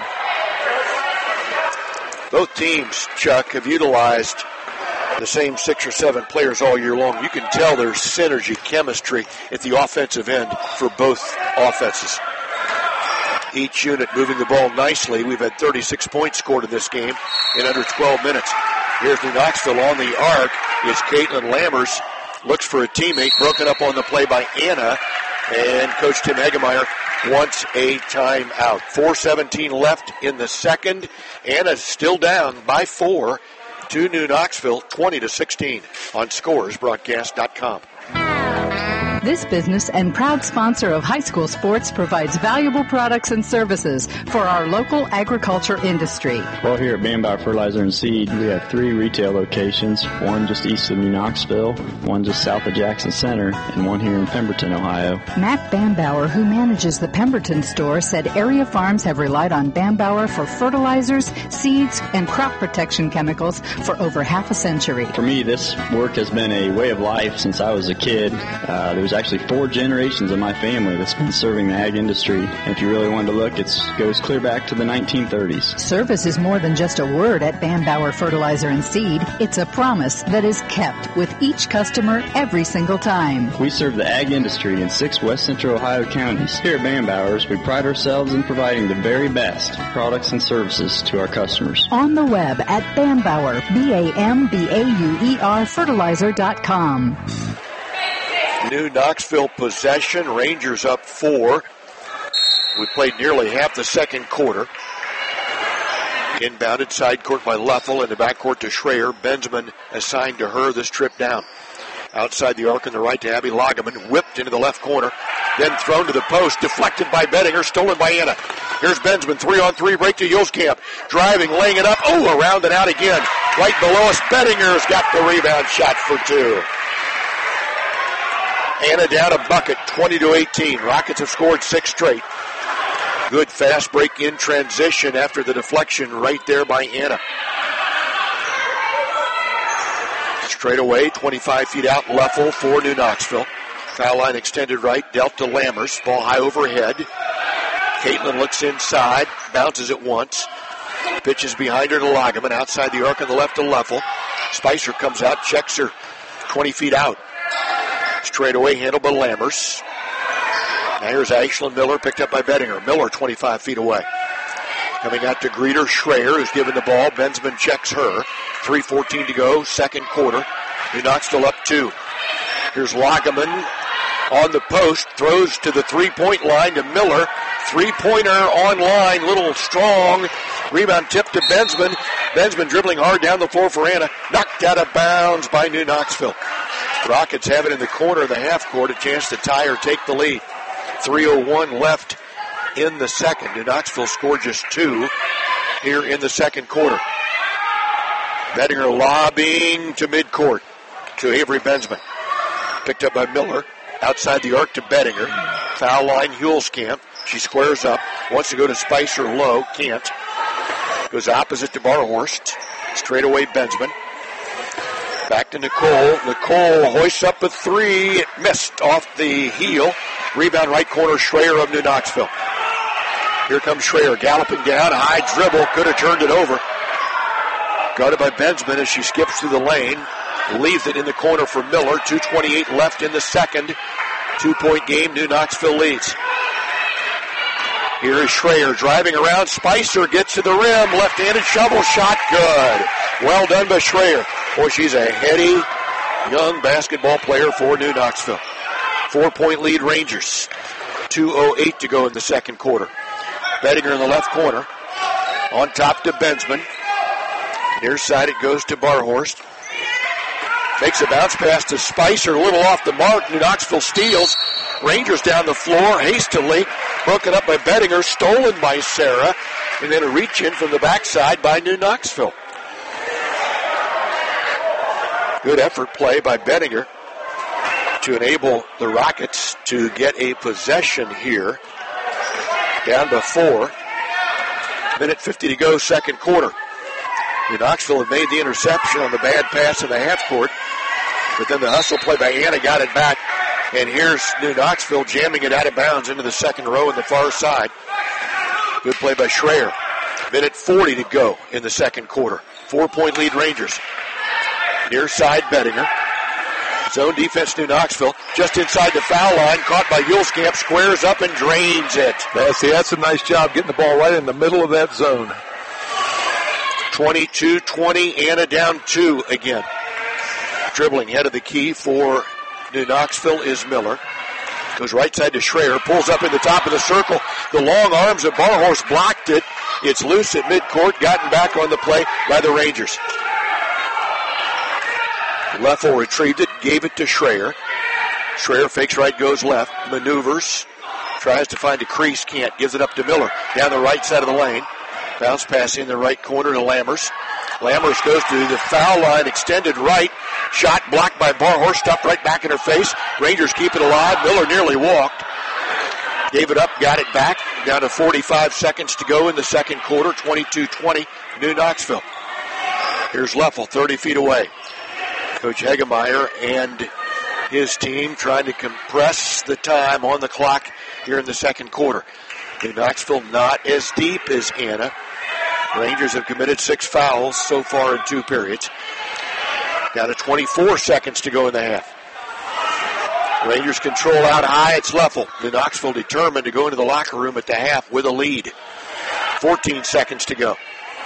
Both teams, Chuck, have utilized the same six or seven players all year long. You can tell there's synergy, chemistry at the offensive end for both offenses. Each unit moving the ball nicely. We've had thirty-six points scored in this game in under twelve minutes. Here's New Knoxville on the arc is Caitlin Lammers. Looks for a teammate, broken up on the play by Anna. And Coach Tim Hagemeyer wants a timeout. four seventeen left in the second. Anna's still down by four to New Knoxville, twenty to sixteen on scores broadcast dot com. This business and proud sponsor of high school sports provides valuable products and services for our local agriculture industry. Well, here at Bambauer Fertilizer and Seed, we have three retail locations, one just east of New Knoxville, one just south of Jackson Center, and one here in Pemberton, Ohio. Matt Bambauer, who manages the Pemberton store, said area farms have relied on Bambauer for fertilizers, seeds, and crop protection chemicals for over half a century. For me, this work has been a way of life since I was a kid. Uh, there's actually four generations of my family that's been serving the ag industry. And if you really wanted to look, it goes clear back to the nineteen thirties. Service is more than just a word at Bambauer Fertilizer and Seed. It's a promise that is kept with each customer every single time. We serve the ag industry in six west central Ohio counties. Here at Bambauer's, we pride ourselves in providing the very best products and services to our customers. On the web at Bambauer, B A M B A U E R fertilizer dot com. New Knoxville possession. Rangers up four. We played nearly half the second quarter. Inbounded side court by Leffel in the backcourt to Schreier. Benzman assigned to her this trip down. Outside the arc on the right to Abby Lagerman. Whipped into the left corner. Then thrown to the post. Deflected by Bettinger. Stolen by Anna. Here's Benzman. Three on three. Break to Yulskamp. Driving. Laying it up. Oh, around and out again. Right below us. Bettinger's got the rebound shot for two. Anna down a bucket, twenty to eighteen. Rockets have scored six straight. Good fast break in transition after the deflection right there by Anna. Straight away, twenty-five feet out, Leffel for New Knoxville. Foul line extended right, dealt to Lammers. Ball high overhead. Caitlin looks inside, bounces it once. Pitches behind her to Lagerman. Outside the arc on the left to Leffel. Spicer comes out, checks her twenty feet out. Straight away handled by Lammers. Now here's Ashlyn Miller, picked up by Bettinger. Miller twenty-five feet away. Coming out to greet her, Schreier, who's given the ball. Benzman checks her. three fourteen to go, second quarter. New Knoxville up two. Here's Lagerman on the post. Throws to the three-point line to Miller. Three-pointer on line, little strong. Rebound tip to Benzman. Benzman dribbling hard down the floor for Anna. Knocked out of bounds by New Knoxville. Rockets have it in the corner of the half court, a chance to tie or take the lead. three oh one left in the second. New Knoxville scored just two here in the second quarter. Bettinger lobbying to midcourt to Avery Benzman. Picked up by Miller. Outside the arc to Bettinger. Foul line, Hulskamp. She squares up. Wants to go to Spicer low. Can't. Goes opposite to Barhorst. Straight away Benzman. Back to Nicole. Nicole hoists up a three. It missed off the heel. Rebound right corner, Schreier of New Knoxville. Here comes Schreier galloping down. A high dribble. Could have turned it over. Guarded by Benzman as she skips through the lane. Leaves it in the corner for Miller. two twenty-eight left in the second. Two-point game. New Knoxville leads. Here is Schreier driving around. Spicer gets to the rim. Left-handed shovel shot. Good. Well done by Schreier. Boy, she's a heady, young basketball player for New Knoxville. Four-point lead Rangers. two oh eight to go in the second quarter. Bettinger in the left corner. On top to Benzman. Near side it goes to Barhorst. Makes a bounce pass to Spicer. A little off the mark. New Knoxville steals. Rangers down the floor hastily. Broken up by Bettinger. Stolen by Sarah. And then a reach in from the backside by New Knoxville. Good effort play by Bettinger to enable the Rockets to get a possession here. Down by four. minute fifty to go, second quarter. New Knoxville had made the interception on the bad pass in the half court, but then the hustle play by Anna got it back. And here's New Knoxville jamming it out of bounds into the second row in the far side. Good play by Schreier. minute forty to go in the second quarter. Four-point lead Rangers. Near side Bettinger. Zone defense, New Knoxville, just inside the foul line, caught by Yuleskamp, squares up and drains it. Yeah, see, that's a nice job getting the ball right in the middle of that zone. twenty-two twenty, Anna down two again. Dribbling head of the key for New Knoxville is Miller. Goes right side to Schreier, pulls up in the top of the circle. The long arms of Barhorse blocked it. It's loose at midcourt, gotten back on the play by the Rangers. Leffel retrieved it, gave it to Schreier. Schreier fakes right, goes left, maneuvers, tries to find a crease, can't, gives it up to Miller down the right side of the lane. Bounce pass in the right corner to Lammers. Lammers goes to the foul line, extended right. Shot blocked by Barhorse, stopped right back in her face. Rangers keep it alive. Miller nearly walked. Gave it up, got it back. Down to forty-five seconds to go in the second quarter. twenty-two twenty, New Knoxville. Here's Leffel, thirty feet away. Coach Hegemeyer and his team trying to compress the time on the clock here in the second quarter. New Knoxville not as deep as Anna. Rangers have committed six fouls so far in two periods. Down to twenty-four seconds to go in the half. Rangers control out high. It's Leffel. New Knoxville determined to go into the locker room at the half with a lead. fourteen seconds to go.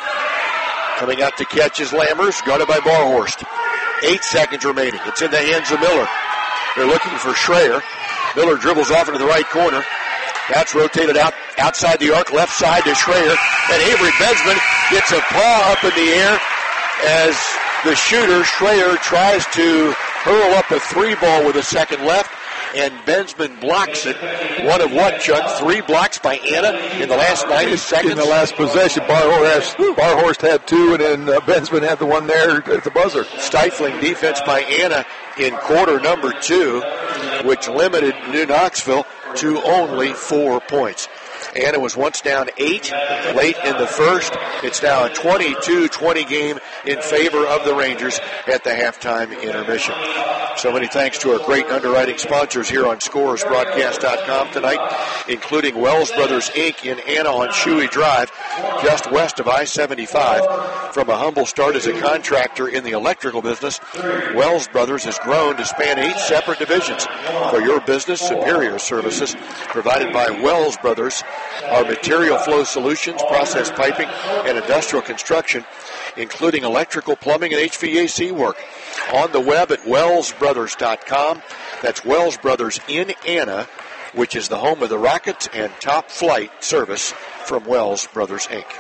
Coming out to catch is Lammers, guarded by Barhorst. Eight seconds remaining. It's in the hands of Miller. They're looking for Schreier. Miller dribbles off into the right corner. That's rotated out outside the arc, left side to Schreier. And Avery Bensman gets a paw up in the air as the shooter, Schreier, tries to hurl up a three ball with a second left, and Bensman blocks it. One of what, Chuck? Three blocks by Anna in the last ninety seconds? In the last possession, Barhorst, Barhorst had two, and then uh, Bensman had the one there at the buzzer. Stifling defense by Anna in quarter number two, which limited New Knoxville to only four points. Anna was once down eight late in the first. It's now a twenty-two twenty game in favor of the Rangers at the halftime intermission. So many thanks to our great underwriting sponsors here on Scores Broadcast dot com tonight, including Wells Brothers, Incorporated in Anna on Shuey Drive, just west of I seventy-five. From a humble start as a contractor in the electrical business, Wells Brothers has grown to span eight separate divisions. For your business, superior services provided by Wells Brothers are material flow solutions, process piping, and industrial construction, including electrical, plumbing, and H V A C work. On the web at wells brothers dot com. That's Wells Brothers in Anna, which is the home of the Rockets and top flight service from Wells Brothers, Incorporated.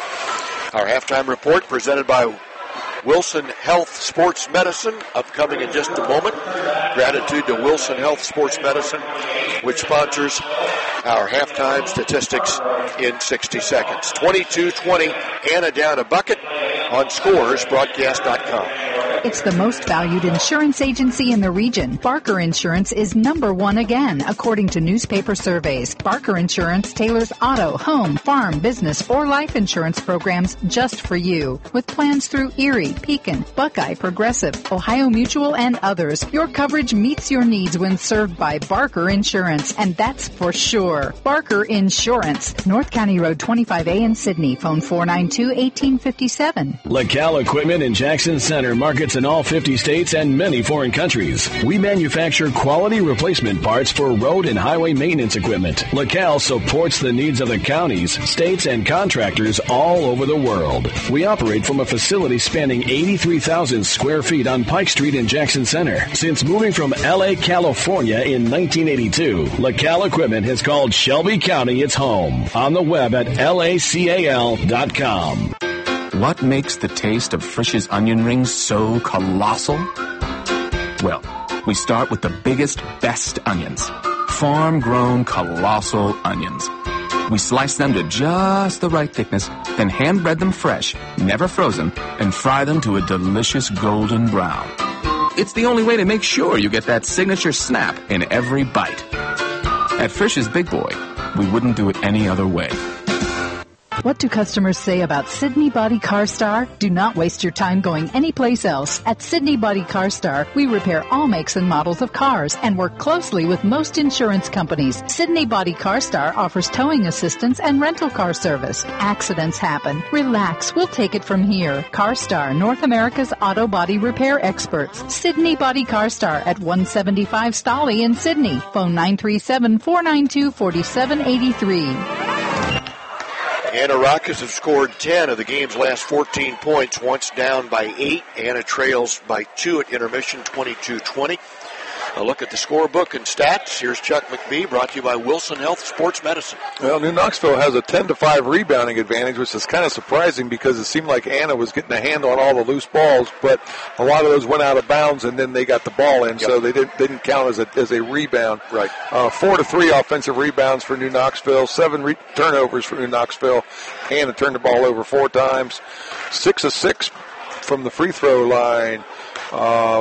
Our halftime report presented by Wilson Health Sports Medicine, upcoming in just a moment. Gratitude to Wilson Health Sports Medicine, which sponsors our halftime statistics in sixty seconds. twenty-two twenty, Anna down a bucket on Scores Broadcast dot com. It's the most valued insurance agency in the region. Barker Insurance is number one again, according to newspaper surveys. Barker Insurance tailors auto, home, farm, business, or life insurance programs just for you. With plans through Erie, Pekin, Buckeye, Progressive, Ohio Mutual, and others, your coverage meets your needs when served by Barker Insurance, and that's for sure. Barker Insurance, North County Road twenty-five A in Sydney. Phone four nine two, one eight five seven. LaCal Equipment in Jackson Center markets in all fifty states and many foreign countries. We manufacture quality replacement parts for road and highway maintenance equipment. LaCal supports the needs of the counties, states, and contractors all over the world. We operate from a facility spanning eighty-three thousand square feet on Pike Street in Jackson Center. Since moving from L A, California in nineteen eighty-two, LaCal Equipment has called Shelby County its home. On the web at L A C A L dot com. What makes the taste of Frisch's onion rings so colossal? Well, we start with the biggest, best onions. Farm-grown colossal onions. We slice them to just the right thickness, then hand-bread them fresh, never frozen, and fry them to a delicious golden brown. It's the only way to make sure you get that signature snap in every bite. At Frisch's Big Boy, we wouldn't do it any other way. What do customers say about Sydney Body Car Star? Do not waste your time going anyplace else. At Sydney Body Car Star, we repair all makes and models of cars and work closely with most insurance companies. Sydney Body Car Star offers towing assistance and rental car service. Accidents happen. Relax. We'll take it from here. Car Star, North America's auto body repair experts. Sydney Body Car Star at one seventy-five Stolly in Sydney. Phone nine three seven, four nine two, four seven eight three. Anna Rockets have scored ten of the game's last fourteen points, once down by eight. Anna trails by two at intermission, twenty-two twenty. A look at the scorebook and stats. Here's Chuck McBee, brought to you by Wilson Health Sports Medicine. Well, New Knoxville has a ten to five rebounding advantage, which is kind of surprising because it seemed like Anna was getting a handle on all the loose balls, but a lot of those went out of bounds, and then they got the ball in, yep. so they didn't didn't count as a as a rebound. Right. Uh, four to three offensive rebounds for New Knoxville, seven re- turnovers for New Knoxville. Anna turned the ball over four times, six of six from the free throw line. Uh,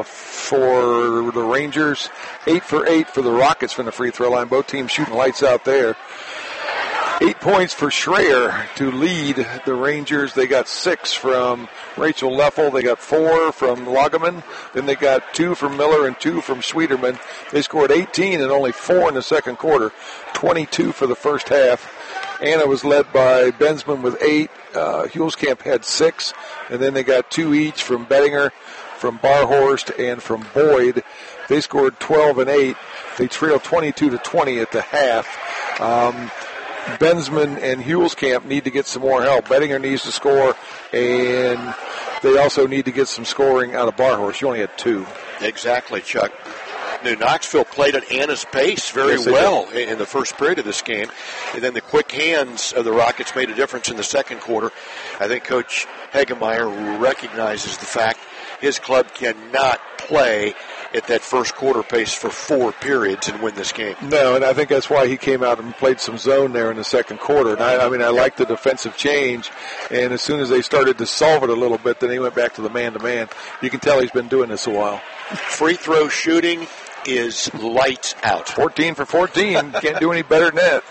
for the Rangers, eight for eight for the Rockets from the free throw line. Both teams shooting lights out there. Eight points for Schreier to lead the Rangers. They got six from Rachel Leffel. They got four from Lageman. Then they got two from Miller and two from Schwieterman. They scored eighteen and only four in the second quarter, twenty-two for the first half. Anna was led by Bensman with eight. Uh, Hulskamp had six. And then they got two each from Bettinger, from Barhorst, and from Boyd. They scored twelve and eight. They trailed twenty-two to twenty at the half. Um, Bensman and Hulskamp need to get some more help. Bettinger needs to score, and they also need to get some scoring out of Barhorst. You only had two. Exactly, Chuck. New Knoxville played at Anna's pace very yes, well did. in the first period of this game. And then the quick hands of the Rockets made a difference in the second quarter. I think Coach Hegemeyer recognizes the fact his club cannot play at that first quarter pace for four periods and win this game. No, and I think that's why he came out and played some zone there in the second quarter. And I, I mean, I like the defensive change, and as soon as they started to solve it a little bit, then he went back to the man-to-man. You can tell he's been doing this a while. Free throw shooting is lights out. fourteen for fourteen. Can't do any better than that.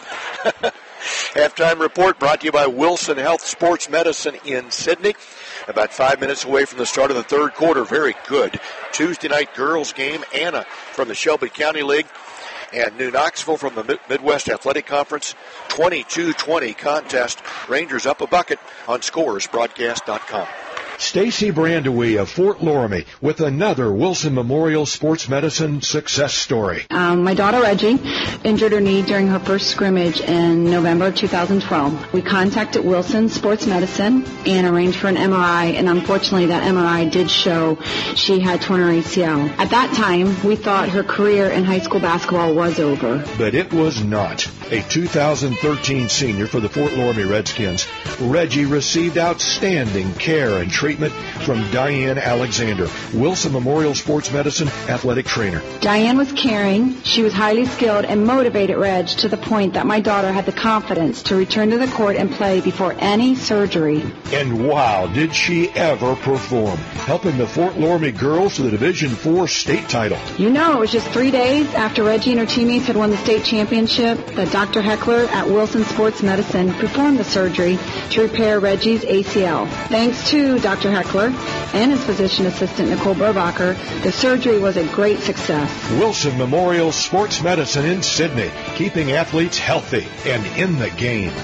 Halftime report brought to you by Wilson Health Sports Medicine in Sydney. About five minutes away from the start of the third quarter. Very good Tuesday night girls game. Anna from the Shelby County League and New Knoxville from the Midwest Athletic Conference. twenty-two twenty contest. Rangers up a bucket on scores broadcast dot com. Stacy Brandewee of Fort Loramie with another Wilson Memorial Sports Medicine success story. Um, my daughter Reggie injured her knee during her first scrimmage in November two thousand twelve. We contacted Wilson Sports Medicine and arranged for an M R I, and unfortunately that M R I did show she had torn her A C L. At that time, we thought her career in high school basketball was over. But it was not. A two thousand thirteen senior for the Fort Loramie Redskins, Reggie received outstanding care and treatment from Diane Alexander, Wilson Memorial Sports Medicine athletic trainer. Diane was caring, she was highly skilled, and motivated Reg to the point that my daughter had the confidence to return to the court and play before any surgery. And wow, did she ever perform, helping the Fort Loramie girls to the Division four state title. You know, it was just three days after Reggie and her teammates had won the state championship that Doctor Heckler at Wilson Sports Medicine performed the surgery to repair Reggie's A C L. Thanks to Doctor Heckler and his physician assistant Nicole Burbacher, the surgery was a great success. Wilson Memorial Sports Medicine in Sydney, keeping athletes healthy and in the game.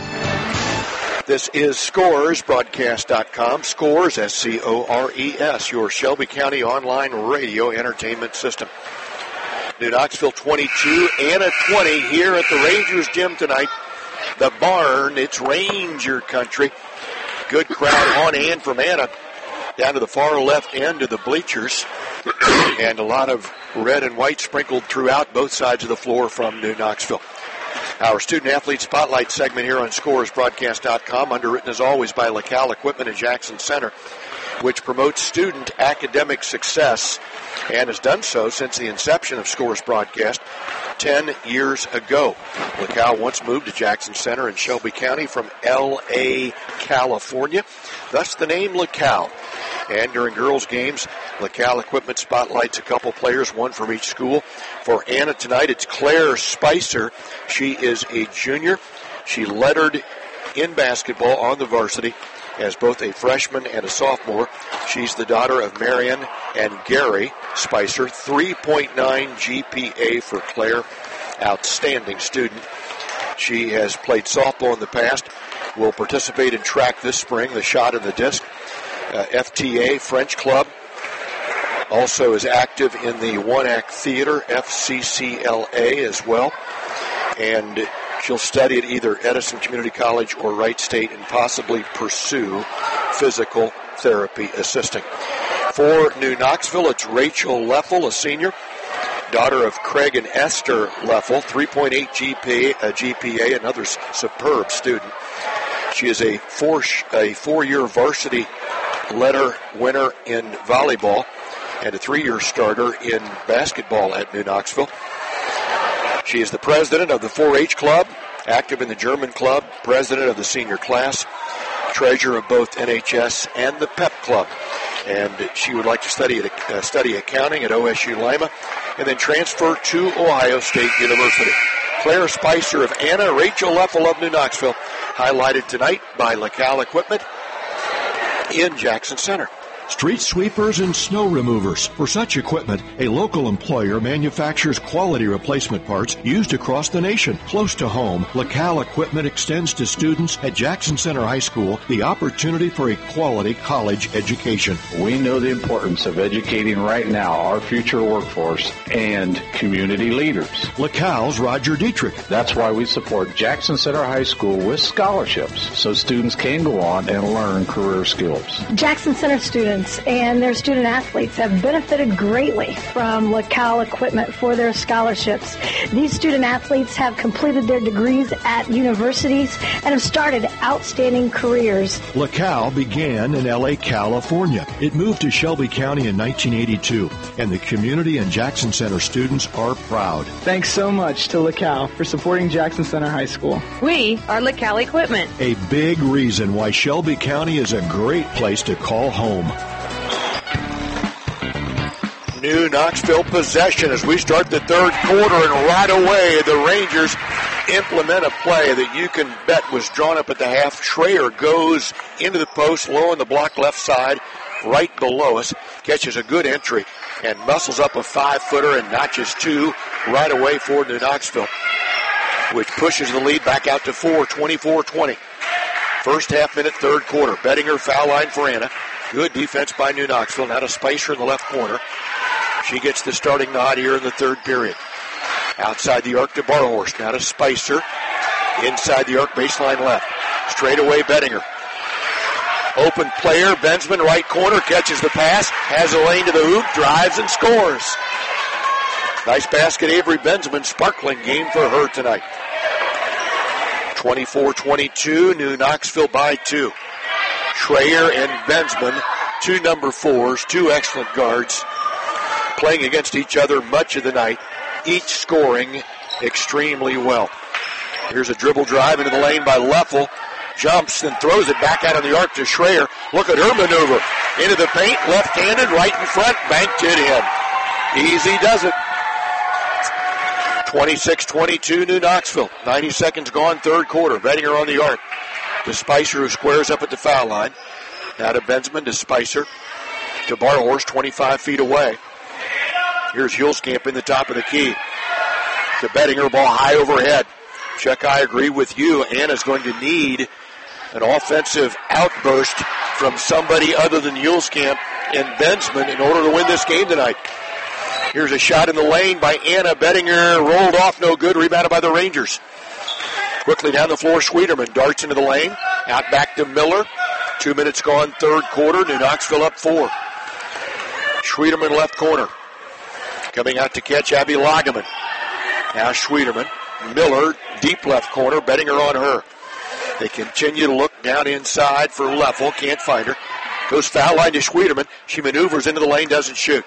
This is Scores, broadcast dot com. Scores, S C O R E S, your Shelby County online radio entertainment system. New Knoxville twenty-two, Anna twenty here at the Rangers gym tonight. The barn, it's Ranger country. Good crowd on hand from Anna down to the far left end of the bleachers. And a lot of red and white sprinkled throughout both sides of the floor from New Knoxville. Our Student Athlete Spotlight segment here on Scores broadcast dot com, underwritten as always by LaCal Equipment in Jackson Center, which promotes student academic success and has done so since the inception of Scores Broadcast ten years ago. LaCal once moved to Jackson Center in Shelby County from L A, California, thus the name LaCal. And during girls' games, LaCal Equipment spotlights a couple players, one from each school. For Anna tonight, it's Claire Spicer. She is a junior. She lettered in basketball on the varsity as both a freshman and a sophomore. She's the daughter of Marion and Gary Spicer. three point nine G P A for Claire. Outstanding student. She has played softball in the past. Will participate in track this spring, the shot and the disc. Uh, F T A, French Club. Also is active in the one-act theater, F C C L A as well. And she'll study at either Edison Community College or Wright State and possibly pursue physical therapy assisting. For New Knoxville, it's Rachel Leffel, a senior, daughter of Craig and Esther Leffel, three point eight G P A, uh, G P A, another s- superb student. She is a, four sh- a four-year varsity letter winner in volleyball and a three-year starter in basketball at New Knoxville. She is the president of the four H club, active in the German club, president of the senior class, treasurer of both N H S and the P E P club. And she would like to study at, uh, study accounting at O S U Lima and then transfer to Ohio State University. Claire Spicer of Anna, Rachel Leffel of New Knoxville, highlighted tonight by LaCal Equipment in Jackson Center. Street sweepers and snow removers. For such equipment, a local employer manufactures quality replacement parts used across the nation. Close to home, LaCal Equipment extends to students at Jackson Center High School the opportunity for a quality college education. We know the importance of educating right now our future workforce and community leaders. LaCal's Roger Dietrich. That's why we support Jackson Center High School with scholarships so students can go on and learn career skills. Jackson Center students and their student athletes have benefited greatly from LaCal Equipment for their scholarships. These student athletes have completed their degrees at universities and have started outstanding careers. LaCal began in L A, California. It moved to Shelby County in nineteen eighty-two, and the community and Jackson Center students are proud. Thanks so much to LaCal for supporting Jackson Center High School. We are LaCal Equipment. A big reason why Shelby County is a great place to call home. New Knoxville possession as we start the third quarter, and right away the Rangers implement a play that you can bet was drawn up at the half. Schreier goes into the post, low on the block left side, right below us, catches a good entry, and muscles up a five-footer and notches two right away for New Knoxville, which pushes the lead back out to four, twenty-four twenty. First half minute, third quarter. Bettinger foul line for Anna. Good defense by New Knoxville. Now to Spicer in the left corner. She gets the starting nod here in the third period. Outside the arc to Barhorst. Now to Spicer. Inside the arc, baseline left. Straight away, Bettinger. Open player, Bensman, right corner, catches the pass, has a lane to the hoop, drives and scores. Nice basket, Avery Bensman. Sparkling game for her tonight. twenty-four twenty-two, New Knoxville by two. Schreier and Bensman, two number fours, two excellent guards, playing against each other much of the night, each scoring extremely well. Here's a dribble drive into the lane by Leffel. Jumps and throws it back out on the arc to Schreier. Look at her maneuver. Into the paint, left-handed, right in front, banked it in. Easy does it. twenty-six twenty-two, New Knoxville. ninety seconds gone, third quarter. Bettinger on the arc. To Spicer, who squares up at the foul line. Now to Bensman, to Spicer. To Barhorst, twenty-five feet away. Here's Hulskamp in the top of the key. To Bettinger, ball high overhead. Chuck, I agree with you. Anna's going to need an offensive outburst from somebody other than Hulskamp and Bensman in order to win this game tonight. Here's a shot in the lane by Anna. Bettinger rolled off, no good. Rebounded by the Rangers. Quickly down the floor, Schwieterman darts into the lane. Out back to Miller. Two minutes gone, third quarter. New Knoxville up four. Schwieterman left corner. Coming out to catch Abby Lageman. Now Schwieterman. Miller, deep left corner. Bettinger on her. They continue to look down inside for Leffel. Can't find her. Goes foul line to Schwieterman. She maneuvers into the lane, doesn't shoot.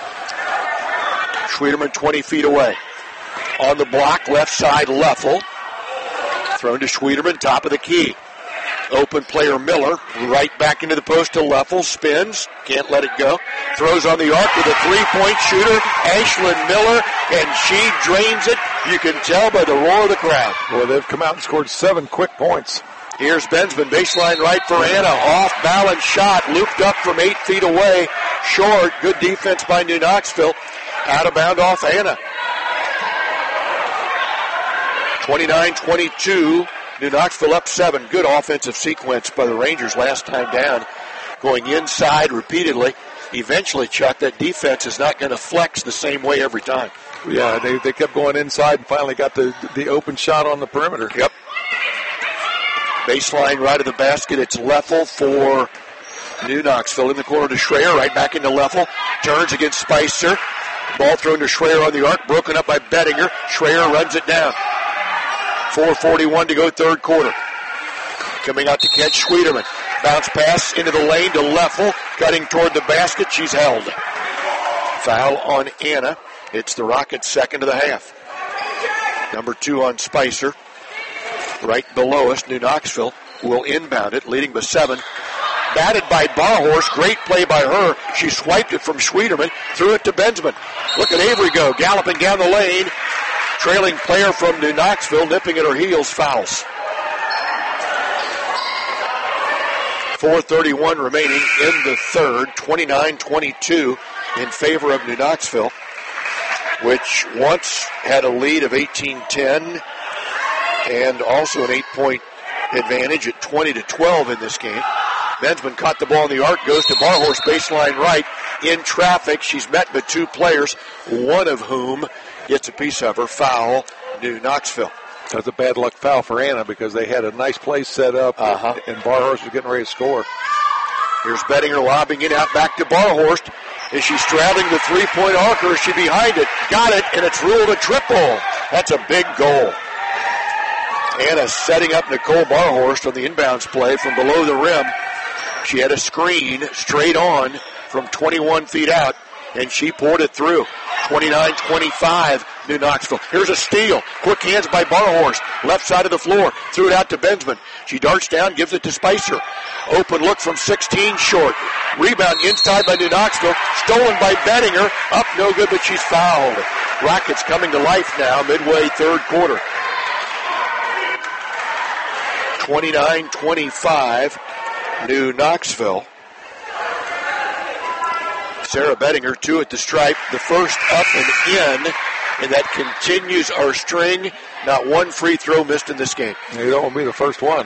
Schwieterman twenty feet away. On the block, left side, Leffel. Thrown to Schwieterman, top of the key. Open player Miller, right back into the post to Leffel. Spins, can't let it go. Throws on the arc with a three-point shooter, Ashlyn Miller, and she drains it. You can tell by the roar of the crowd. Well, they've come out and scored seven quick points. Here's Bensman, baseline right for Anna. Off balance shot, looped up from eight feet away. Short, good defense by New Knoxville. Out of bound off Anna. twenty-nine twenty-two, New Knoxville up seven. Good offensive sequence by the Rangers last time down. Going inside repeatedly. Eventually, Chuck, that defense is not going to flex the same way every time. Yeah, they, they kept going inside and finally got the, the open shot on the perimeter. Yep. Baseline right of the basket. It's Leffel for New Knoxville. In the corner to Schreier. Right back into Leffel. Turns against Spicer. Ball thrown to Schreier on the arc. Broken up by Bettinger. Schreier runs it down. four forty-one to go third quarter. Coming out to catch Schwieterman. Bounce pass into the lane to Leffel. Cutting toward the basket. She's held. Foul on Anna. It's the Rockets' second of the half. Number two on Spicer. Right below us, New Knoxville will inbound it, leading by seven. Batted by Barhorse. Great play by her. She swiped it from Schwieterman, threw it to Bensman. Look at Avery go, galloping down the lane. Trailing player from New Knoxville, nipping at her heels, fouls. four thirty-one remaining in the third. twenty-nine twenty-two in favor of New Knoxville, which once had a lead of eighteen ten. And also an eight-point advantage at twenty to twelve in this game. Bensman caught the ball in the arc, goes to Barhorse, baseline right. In traffic, she's met by two players, one of whom gets a piece of her. Foul, New Knoxville. That's a bad luck foul for Anna because they had a nice play set up, uh-huh. and Barhorse was getting ready to score. Here's Bettinger lobbing it out back to Barhorst. Is she straddling the three-point arc, or is she behind it? Got it, and it's ruled a triple. That's a big goal. Anna setting up Nicole Barhorst on the inbounds play from below the rim. She had a screen straight on from twenty-one feet out, and she poured it through. twenty-nine twenty-five, New Knoxville. Here's a steal. Quick hands by Barhorst. Left side of the floor. Threw it out to Bensman. She darts down, gives it to Spicer. Open look from sixteen, short. Rebound inside by New Knoxville. Stolen by Bettinger. Up, no good, but she's fouled. Rockets coming to life now, midway third quarter. twenty-nine twenty-five, New Knoxville. Sarah Bettinger, two at the stripe. The first up and in, and that continues our string. Not one free throw missed in this game. You don't want to be the first one.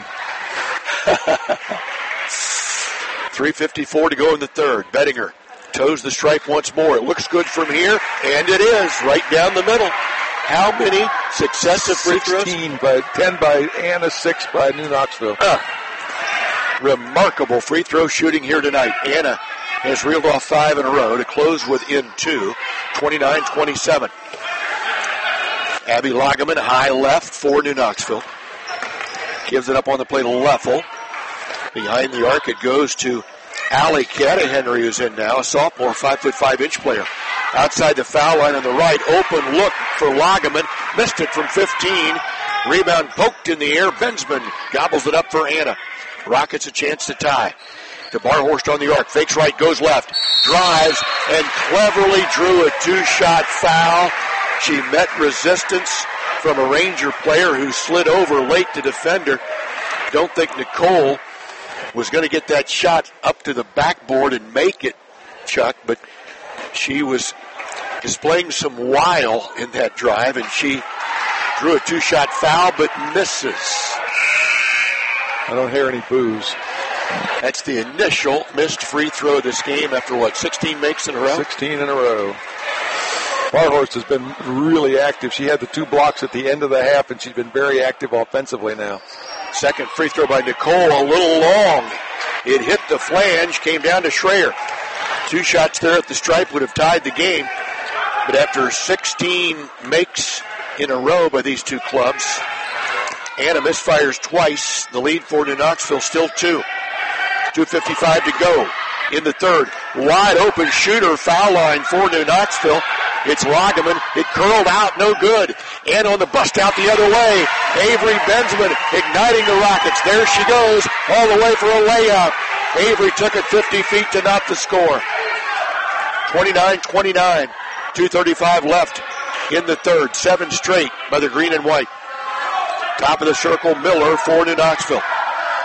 three fifty-four to go in the third. Bettinger toes the stripe once more. It looks good from here, and it is right down the middle. How many successive free throws? sixteen by ten by Anna, six by New Knoxville. Uh, remarkable free throw shooting here tonight. Anna has reeled off five in a row to close within two, twenty-nine twenty-seven. Abby Lagerman, high left for New Knoxville. Gives it up on the play to Leffel. Behind the arc, it goes to Allie Catahenry, who's in now, a sophomore, five foot five inch player. Outside the foul line on the right, open look for Lagerman. Missed it from fifteen. Rebound poked in the air. Bensman gobbles it up for Anna. Rockets a chance to tie. To Barhorst on the arc. Fakes right, goes left. Drives and cleverly drew a two-shot foul. She met resistance from a Ranger player who slid over late to defender. Don't think Nicole was going to get that shot up to the backboard and make it, Chuck, but she was displaying some wile in that drive, and she drew a two-shot foul but misses. I don't hear any boos. That's the initial missed free throw of this game after, what, sixteen makes in a row? sixteen in a row. Barhorst has been really active. She had the two blocks at the end of the half, and she's been very active offensively now. Second free throw by Nicole, a little long. It hit the flange, came down to Schreier. Two shots there at the stripe would have tied the game. But after sixteen makes in a row by these two clubs, Anna misfires twice. The lead for New Knoxville still two. two fifty-five to go in the third. Wide open shooter, foul line for New Knoxville. It's Lagerman. It curled out, no good. And on the bust out the other way, Avery Bensman igniting the Rockets. There she goes, all the way for a layup. Avery took it fifty feet to not the score. twenty-nine twenty-nine, two thirty-five left in the third. Seven straight by the green and white. Top of the circle, Miller for New Knoxville.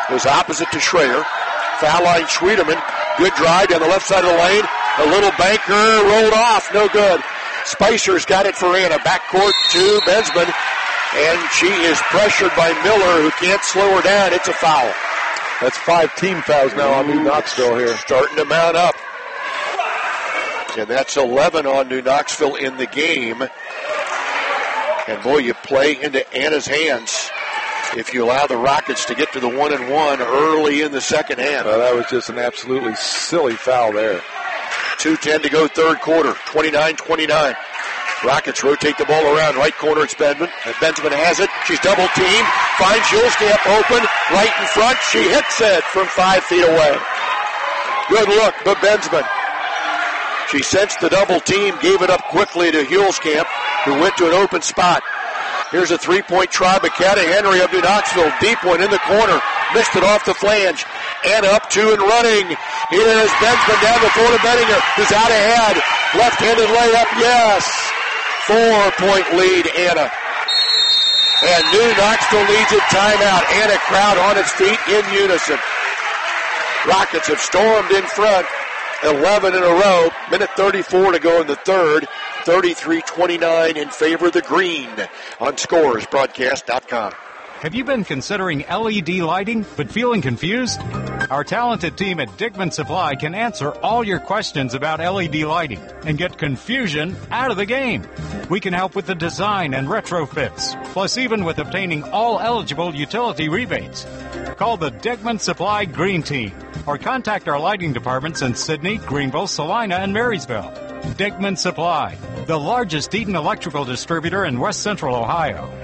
was opposite to Schrader. Foul line, Schwieterman. Good drive down the left side of the lane. A little banker rolled off. No good. Spicer's got it for Anna. Backcourt to Bensman. And she is pressured by Miller, who can't slow her down. It's a foul. That's five team fouls now on New Knoxville here. Starting to mount up. And that's eleven on New Knoxville in the game. And boy, you play into Anna's hands if you allow the Rockets to get to the one and one early in the second half. Well, that was just an absolutely silly foul there. two ten to go third quarter, twenty-nine twenty-nine. Rockets rotate the ball around. Right corner, it's Benjamin. And Benjamin has it. She's double teamed. Finds Juleskamp open. Right in front. She hits it from five feet away. Good look, but Benjamin. She sensed the double team, gave it up quickly to Juleskamp, who went to an open spot. Here's a three-point try by Cata Henry of New Knoxville. Deep one in the corner. Missed it off the flange. Anna up two and running. Here's Benjamin down the floor to Bettinger, who's out ahead. Left-handed layup, yes. Four-point lead, Anna. And New Knoxville needs a timeout. Anna crowd on its feet in unison. Rockets have stormed in front. eleven in a row. Minute thirty-four to go in the third. thirty-three twenty-nine in favor of the Green on scores broadcast dot com. Have you been considering L E D lighting but feeling confused? Our talented team at Dickman Supply can answer all your questions about L E D lighting and get confusion out of the game. We can help with the design and retrofits, plus even with obtaining all eligible utility rebates. Call the Dickman Supply Green Team or contact our lighting departments in Sidney, Greenville, Salina, and Marysville. Dickman Supply, the largest Eaton electrical distributor in West Central Ohio.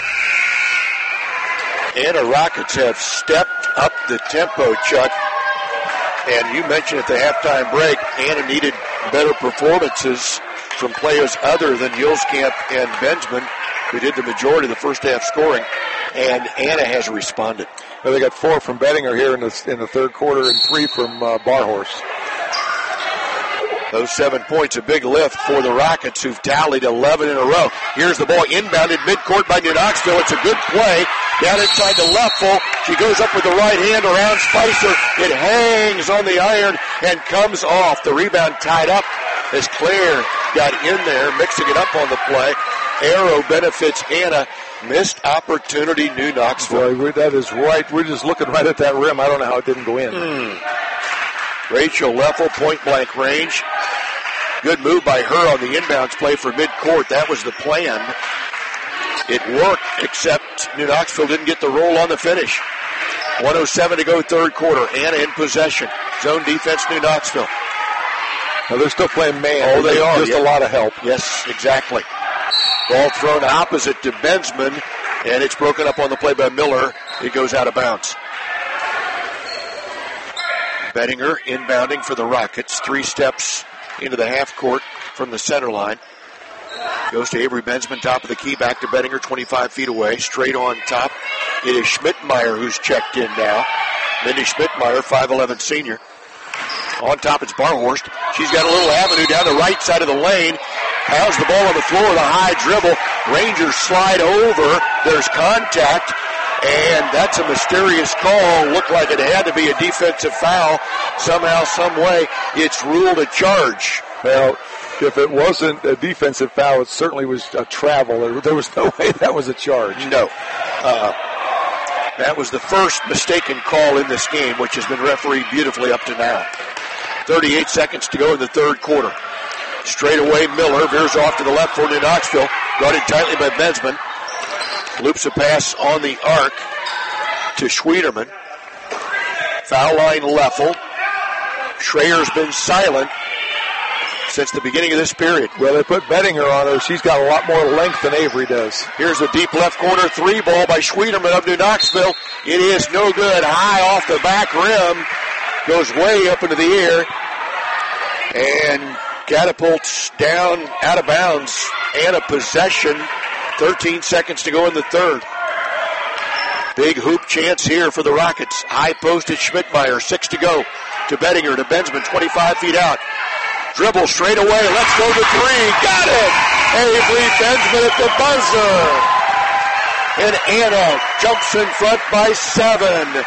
Anna Rockets have stepped up the tempo, Chuck. And you mentioned at the halftime break, Anna needed better performances from players other than Juleskamp and Benjamin, who did the majority of the first half scoring. And Anna has responded. Well, they got four from Bettinger here in the, in the third quarter and three from uh, Barhorse. Those seven points, a big lift for the Rockets, who've tallied eleven in a row. Here's the ball inbounded midcourt by New Knoxville. It's a good play. Down inside the left full. She goes up with the right hand around Spicer. It hangs on the iron and comes off. The rebound tied up as Claire got in there, mixing it up on the play. Arrow benefits Anna. Missed opportunity, New Knoxville. Boy, that is right. We're just looking right at that rim. I don't know how it didn't go in. Mm. Rachel Leffel, point blank range. Good move by her on the inbounds play for midcourt. That was the plan. It worked, except New Knoxville didn't get the roll on the finish. one oh seven to go third quarter. Anna in possession. Zone defense, New Knoxville. Now they're still playing man. Oh, they are. Just yeah. a lot of help. Yes, exactly. Ball thrown opposite to Bensman, and it's broken up on the play by Miller. It goes out of bounds. Bettinger inbounding for the Rockets. Three steps into the half court from the center line. Goes to Avery Bensman, top of the key, back to Bettinger, twenty-five feet away. Straight on top. It is Schmidtmeyer who's checked in now. Mindy Schmidtmeyer, five eleven senior. On top, it's Barhorst. She's got a little avenue down the right side of the lane. Piles the ball on the floor with a high dribble. Rangers slide over. There's contact. And that's a mysterious call. Looked like it had to be a defensive foul. Somehow, some way, it's ruled a charge. Well, if it wasn't a defensive foul, it certainly was a travel. There was no way that was a charge. No. Uh, that was the first mistaken call in this game, which has been refereed beautifully up to now. thirty-eight seconds to go in the third quarter. Straight away, Miller veers off to the left for New Knoxville. Guarded tightly by Bensman. Loops a pass on the arc to Schwieterman. Foul line Leffel. Schreier's been silent since the beginning of this period. Well, they put Bettinger on her. She's got a lot more length than Avery does. Here's a deep left corner three ball by Schwieterman of New Knoxville. It is no good. High off the back rim. Goes way up into the air. And catapults down out of bounds. And a possession. thirteen seconds to go in the third. Big hoop chance here for the Rockets. High post at Schmidtmeyer. Six to go to Bettinger to Bensman. twenty-five feet out. Dribble straight away. Let's go to three. Got it! Avery Bensman at the buzzer. And Anna jumps in front by seven.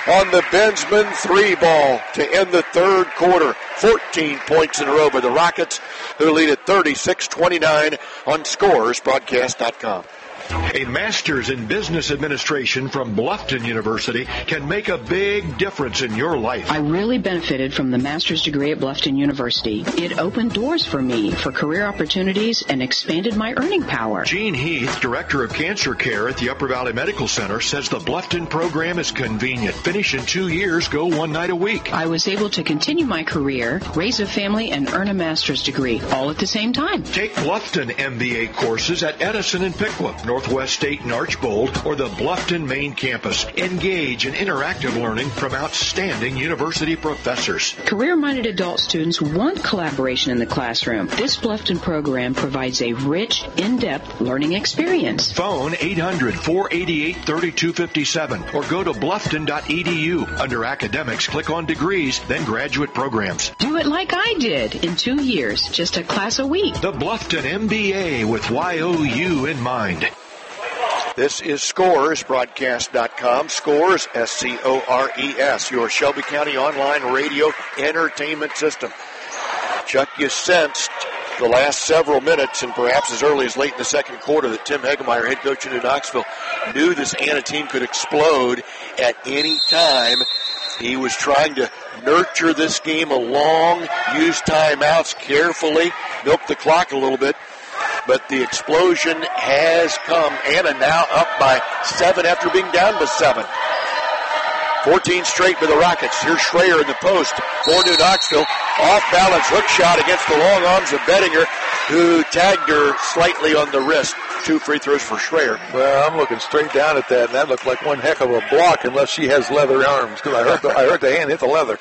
on the Bensman three ball to end the third quarter. fourteen points in a row by the Rockets, who lead at thirty-six twenty-nine on scores broadcast dot com. A master's in business administration from Bluffton University can make a big difference in your life. I really benefited from the master's degree at Bluffton University. It opened doors for me for career opportunities and expanded my earning power. Gene Heath, Director of Cancer Care at the Upper Valley Medical Center, says the Bluffton program is convenient. Finish in two years, go one night a week. I was able to continue my career, raise a family, and earn a master's degree, all at the same time. Take Bluffton M B A courses at Edison and Pickwick, Northwest State and Archbold, or the Bluffton main campus. Engage in interactive learning from outstanding university professors. Career-minded adult students want collaboration in the classroom. This Bluffton program provides a rich, in-depth learning experience. Phone eight hundred, four eight eight, three two five seven or go to bluffton dot e d u. Under academics, click on degrees, then graduate programs. Do it like I did in two years, just a class a week. The Bluffton M B A with Y O U in mind. This is Scores, broadcast dot com. Scores, S C O R E S, your Shelby County online radio entertainment system. Chuck, you sensed the last several minutes, and perhaps as early as late in the second quarter, that Tim Hegemeyer, head coach in New Knoxville, knew this Anna team could explode at any time. He was trying to nurture this game along, use timeouts carefully, milk the clock a little bit. But the explosion has come. Anna now up by seven after being down by seven. fourteen straight for the Rockets. Here's Schreier in the post for New Knoxville. Off balance hook shot against the long arms of Bettinger, who tagged her slightly on the wrist. Two free throws for Schreier. Well, I'm looking straight down at that, and that looked like one heck of a block unless she has leather arms, because I heard the, I heard the hand hit the leather.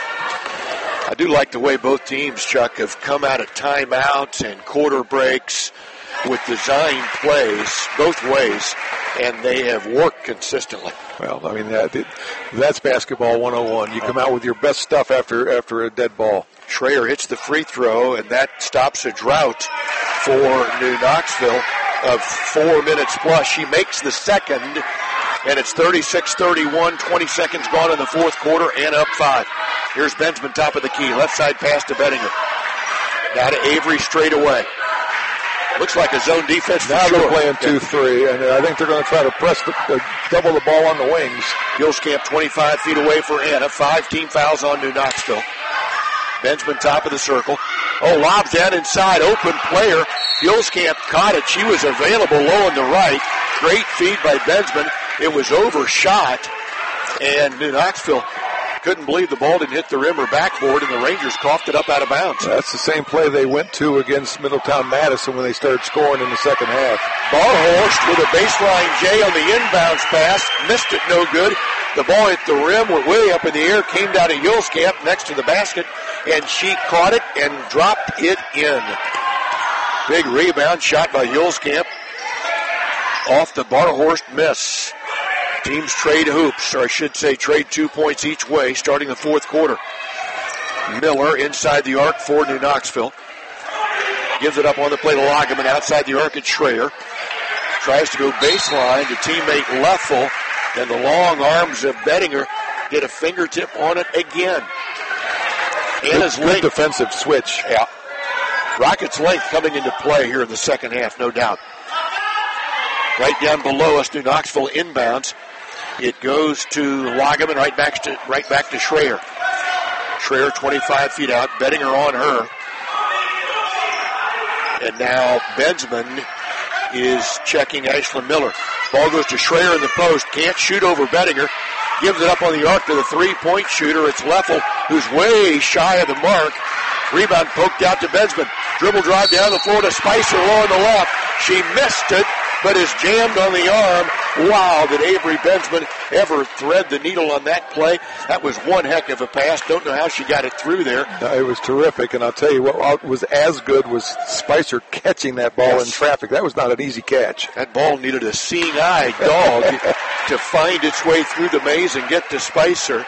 I do like the way both teams, Chuck, have come out of timeouts and quarter breaks with design plays both ways, and they have worked consistently. Well, I mean, that, that's basketball one oh one. You come out with your best stuff after after a dead ball. Schreier hits the free throw, and that stops a drought for New Knoxville of four minutes plus. She makes the second, and it's thirty-six thirty-one, twenty seconds gone in the fourth quarter, and up five. Here's Bensman, top of the key. Left side pass to Bettinger. Now to Avery straight away. Looks like a zone defense for now sure. They're playing two three, and I think they're going to try to press the, uh, double the ball on the wings. Gilscamp twenty-five feet away for Anna. Five team fouls on New Knoxville. Bensman top of the circle. Oh, lobs down inside. Open player. Gilscamp caught it. She was available low on the right. Great feed by Bensman. It was overshot, and New Knoxville couldn't believe the ball didn't hit the rim or backboard, and the Rangers coughed it up out of bounds. That's the same play they went to against Middletown Madison when they started scoring in the second half. Barhorst with a baseline J on the inbounds pass. Missed it, no good. The ball hit the rim, went way up in the air, came down to Gilscamp next to the basket, and she caught it and dropped it in. Big rebound shot by Gilscamp off the Barhorst miss. Teams trade hoops, or I should say trade two points each way, starting the fourth quarter. Miller inside the arc for New Knoxville. Gives it up on the play to Lagerman outside the arc at Schreier. Tries to go baseline to teammate Leffel, and the long arms of Bettinger get a fingertip on it again. Anna's good, good length. defensive switch. Yeah. Rockets' length coming into play here in the second half, no doubt. Right down below us, New Knoxville inbounds. It goes to Lagerman, right back to right back to Schreier. Schreier twenty-five feet out, Bettinger on her. And now Bensman is checking Ashlyn Miller. Ball goes to Schreier in the post. Can't shoot over Bettinger. Gives it up on the arc to the three-point shooter. It's Leffel, who's way shy of the mark. Rebound poked out to Bensman. Dribble drive down the floor to Spicer low on the left. She missed it, but is jammed on the arm. Wow, did Avery Bensman ever thread the needle on that play? That was one heck of a pass. Don't know how she got it through there. No, it was terrific, and I'll tell you what was as good was Spicer catching that ball yes. in traffic. That was not an easy catch. That ball needed a seeing-eye dog to find its way through the maze and get to Spicer.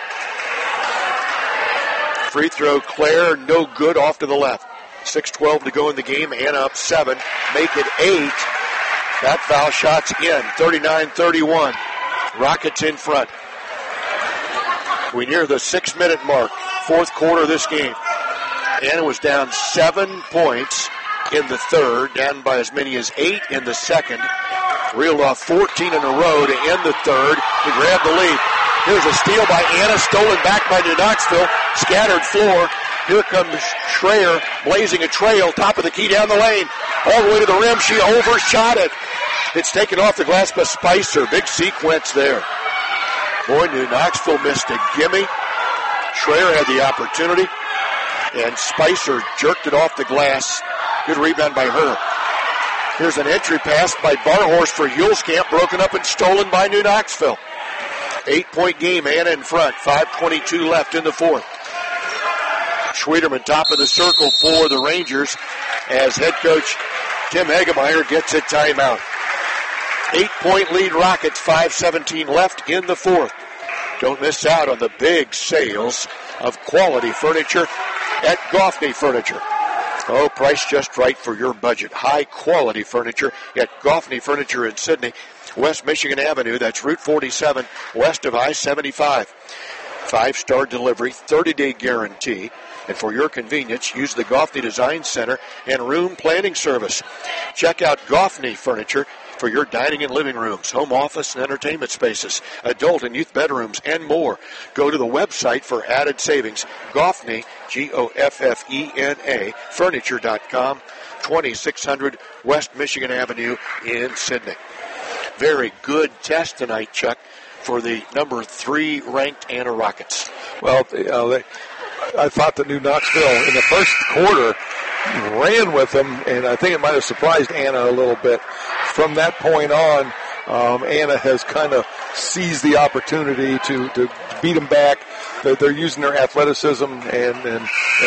Free throw, Claire, no good, off to the left. six twelve to go in the game. Anna up seven. Make it eight. That foul shot's in. thirty-nine thirty-one. Rockets in front. We near the six-minute mark, fourth quarter of this game. Anna was down seven points in the third, down by as many as eight in the second. Reeled off fourteen in a row to end the third to grab the lead. Here's a steal by Anna, stolen back by New Knoxville. Scattered floor. Here comes Schreier, blazing a trail, top of the key down the lane. All the way to the rim, she overshot it. It's taken off the glass by Spicer. Big sequence there. Boy, New Knoxville missed a gimme. Schreier had the opportunity, and Spicer jerked it off the glass. Good rebound by her. Here's an entry pass by Barhorst for Hulskamp, broken up and stolen by New Knoxville. Eight-point game, Anna in front. five twenty-two left in the fourth. Schwederman top of the circle for the Rangers as head coach Tim Hagemeyer gets a timeout. Eight-point lead Rockets, five seventeen left in the fourth. Don't miss out on the big sales of quality furniture at Goffney Furniture. Oh, price just right for your budget. High-quality furniture at Goffney Furniture in Sydney, West Michigan Avenue. That's Route forty-seven, west of I seventy-five. Five-star delivery, thirty-day guarantee. And for your convenience, use the Goffney Design Center and Room Planning Service. Check out Goffney Furniture for your dining and living rooms, home office and entertainment spaces, adult and youth bedrooms, and more. Go to the website for added savings. Goffney, G O F F E N A, furniture dot com, twenty-six hundred West Michigan Avenue in Sydney. Very good test tonight, Chuck, for the number three ranked Anna Rockets. Well, uh, they, I thought that New Knoxville in the first quarter ran with them, and I think it might have surprised Anna a little bit. From that point on, um, Anna has kind of seized the opportunity to, to beat them back. They're, they're using their athleticism, and, and, and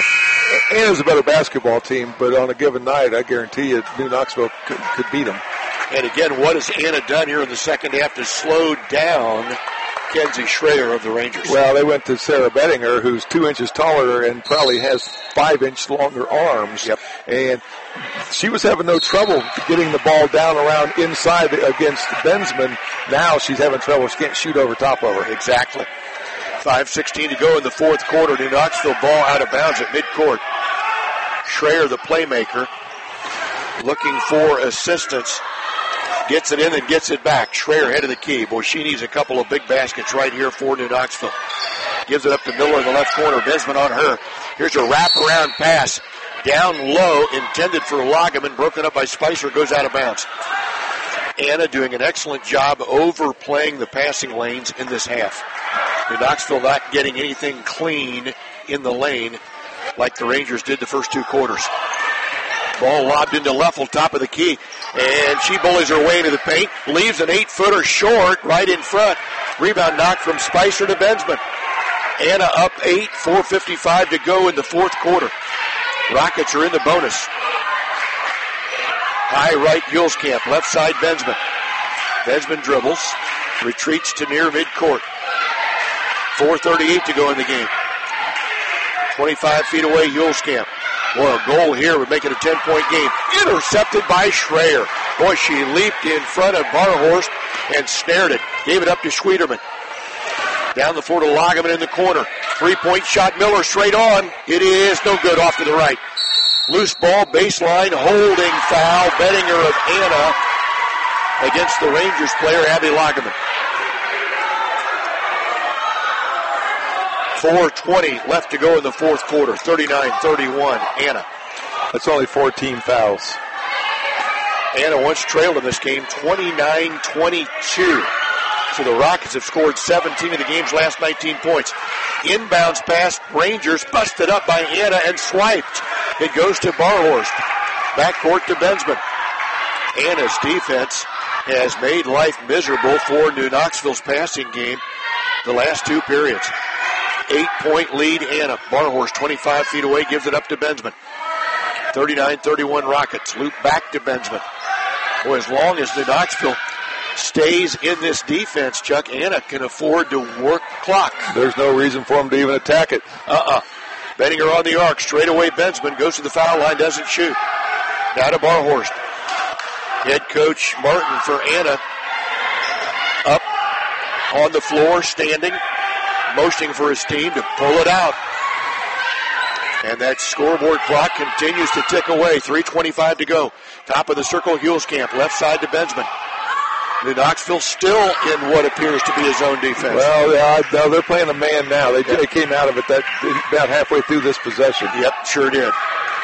Anna's a better basketball team, but on a given night, I guarantee you New Knoxville could, could beat them. And again, what has Anna done here in the second half to slow down Kenzie Schreier of the Rangers? Well, they went to Sarah Bettinger, who's two inches taller and probably has five-inch longer arms. Yep. And she was having no trouble getting the ball down around inside against Bensman. Now she's having trouble. She can't shoot over top of her. Exactly. five sixteen to go in the fourth quarter. New Knoxville ball out of bounds at midcourt. Schreier, the playmaker, looking for assistance. Gets it in and gets it back. Schreier head of the key. Boy, she needs a couple of big baskets right here for New Knoxville. Gives it up to Miller in the left corner. Bensman on her. Here's a wraparound pass. Down low, intended for Lageman. Broken up by Spicer. Goes out of bounds. Anna doing an excellent job overplaying the passing lanes in this half. New Knoxville not getting anything clean in the lane like the Rangers did the first two quarters. Ball lobbed into Leffel, top of the key, and she bullies her way into the paint, leaves an eight-footer short right in front. Rebound knocked from Spicer to Bensman. Anna up eight, four fifty-five to go in the fourth quarter. Rockets are in the bonus. High right, Hulskamp, left side, Bensman. Bensman dribbles, retreats to near midcourt. four thirty-eight to go in the game. twenty-five feet away, Hulskamp. Boy, a goal here would make it a ten-point game. Intercepted by Schreier. Boy, she leaped in front of Barhorst and snared it. Gave it up to Schwederman. Down the floor to Lageman in the corner. Three-point shot, Miller straight on. It is no good, off to the right. Loose ball, baseline, holding foul. Bettinger of Anna against the Rangers player, Abby Lageman. four twenty left to go in the fourth quarter. thirty-nine thirty-one, Anna. That's only fourteen fouls. Anna once trailed in this game twenty-nine twenty-two. So the Rockets have scored seventeen of the game's last nineteen points. Inbounds pass, Rangers busted up by Anna and swiped. It goes to Barhorst. Backcourt to Bensman. Anna's defense has made life miserable for New Knoxville's passing game the last two periods. Eight-point lead, Anna. Barhorst, twenty-five feet away, gives it up to Bensman. thirty-nine thirty-one Rockets. Loop back to Bensman. Boy, as long as New Knoxville stays in this defense, Chuck, Anna can afford to work clock. There's no reason for them to even attack it. Uh-uh. Bettinger on the arc. Straight away, Bensman goes to the foul line, doesn't shoot. Now to Barhorst. Head coach Martin for Anna. Up on the floor, standing. motioning for his team to pull it out. And that scoreboard clock continues to tick away. three twenty-five to go. Top of the circle, Huelskamp, left side to Bensman. New Knoxville still in what appears to be a zone defense. Well, yeah, no, they're playing a man now. They, yep. they came out of it that about halfway through this possession. Yep, sure did.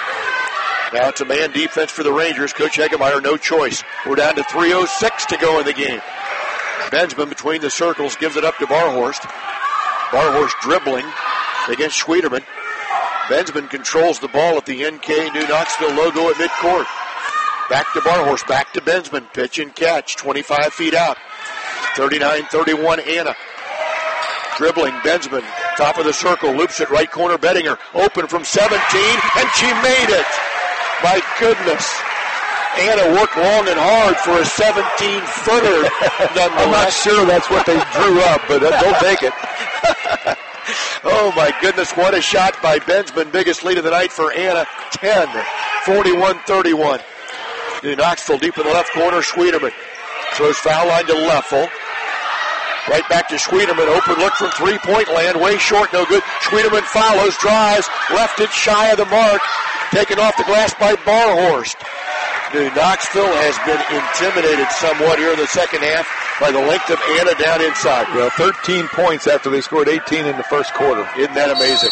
Now it's a man defense for the Rangers. Coach Hegemeyer, no choice. We're down to three oh six to go in the game. Bensman between the circles gives it up to Barhorst. Barhorst dribbling against Schwederman. Bensman controls the ball at the N K New Knoxville logo at midcourt. Back to Barhorst, back to Bensman. Pitch and catch, twenty-five feet out. thirty-nine thirty-one, Anna. Dribbling, Bensman, top of the circle, loops it, right corner, Bettinger. Open from seventeen, and she made it. My goodness. Anna worked long and hard for a seventeen-footer. I'm not sure that's what they drew up, but they'll take it. Oh, my goodness, what a shot by Bensman. Biggest lead of the night for Anna, ten forty-one thirty-one. New Knoxville deep in the left corner, Schwederman throws foul line to Leffel. Right back to Schwederman, open look from three-point land, way short, no good. Schwederman follows, drives, left it shy of the mark, taken off the glass by Barhorst. New Knoxville has been intimidated somewhat here in the second half by the length of Anna down inside. Well, thirteen points after they scored eighteen in the first quarter. Isn't that amazing?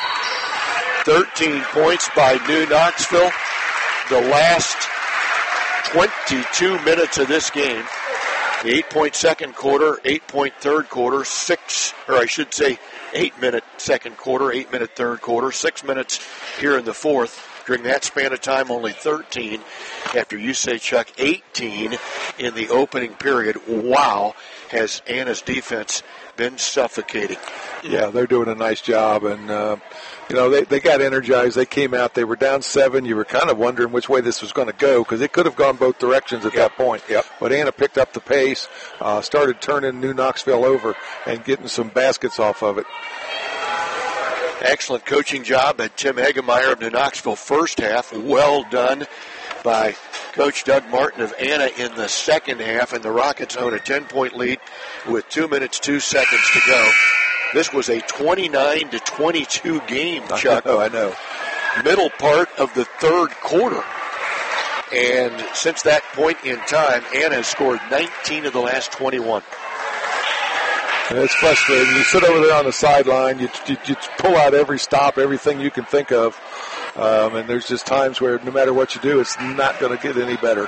thirteen points by New Knoxville. The last twenty-two minutes of this game. The eight-point second quarter, eight-point third quarter, six, or I should say eight-minute second quarter, eight-minute third quarter, six minutes here in the fourth. During that span of time, only thirteen. After you say, Chuck, eighteen in the opening period. Wow, has Anna's defense been suffocating. Yeah, they're doing a nice job, and uh, you know they, they got energized. They came out. They were down seven. You were kind of wondering which way this was going to go because it could have gone both directions at yep. that point. Yep. But Anna picked up the pace, uh, started turning New Knoxville over, and getting some baskets off of it. Excellent coaching job at Tim Hegemeyer of New Knoxville first half. Well done by Coach Doug Martin of Anna in the second half, and the Rockets own a ten-point lead with two minutes, two seconds to go. This was a twenty-nine to twenty-two game, Chuck. Oh, I know. Middle part of the third quarter. And since that point in time, Anna has scored nineteen of the last twenty-one. And it's frustrating. You sit over there on the sideline, you, you, you pull out every stop, everything you can think of, um, and there's just times where no matter what you do, it's not going to get any better.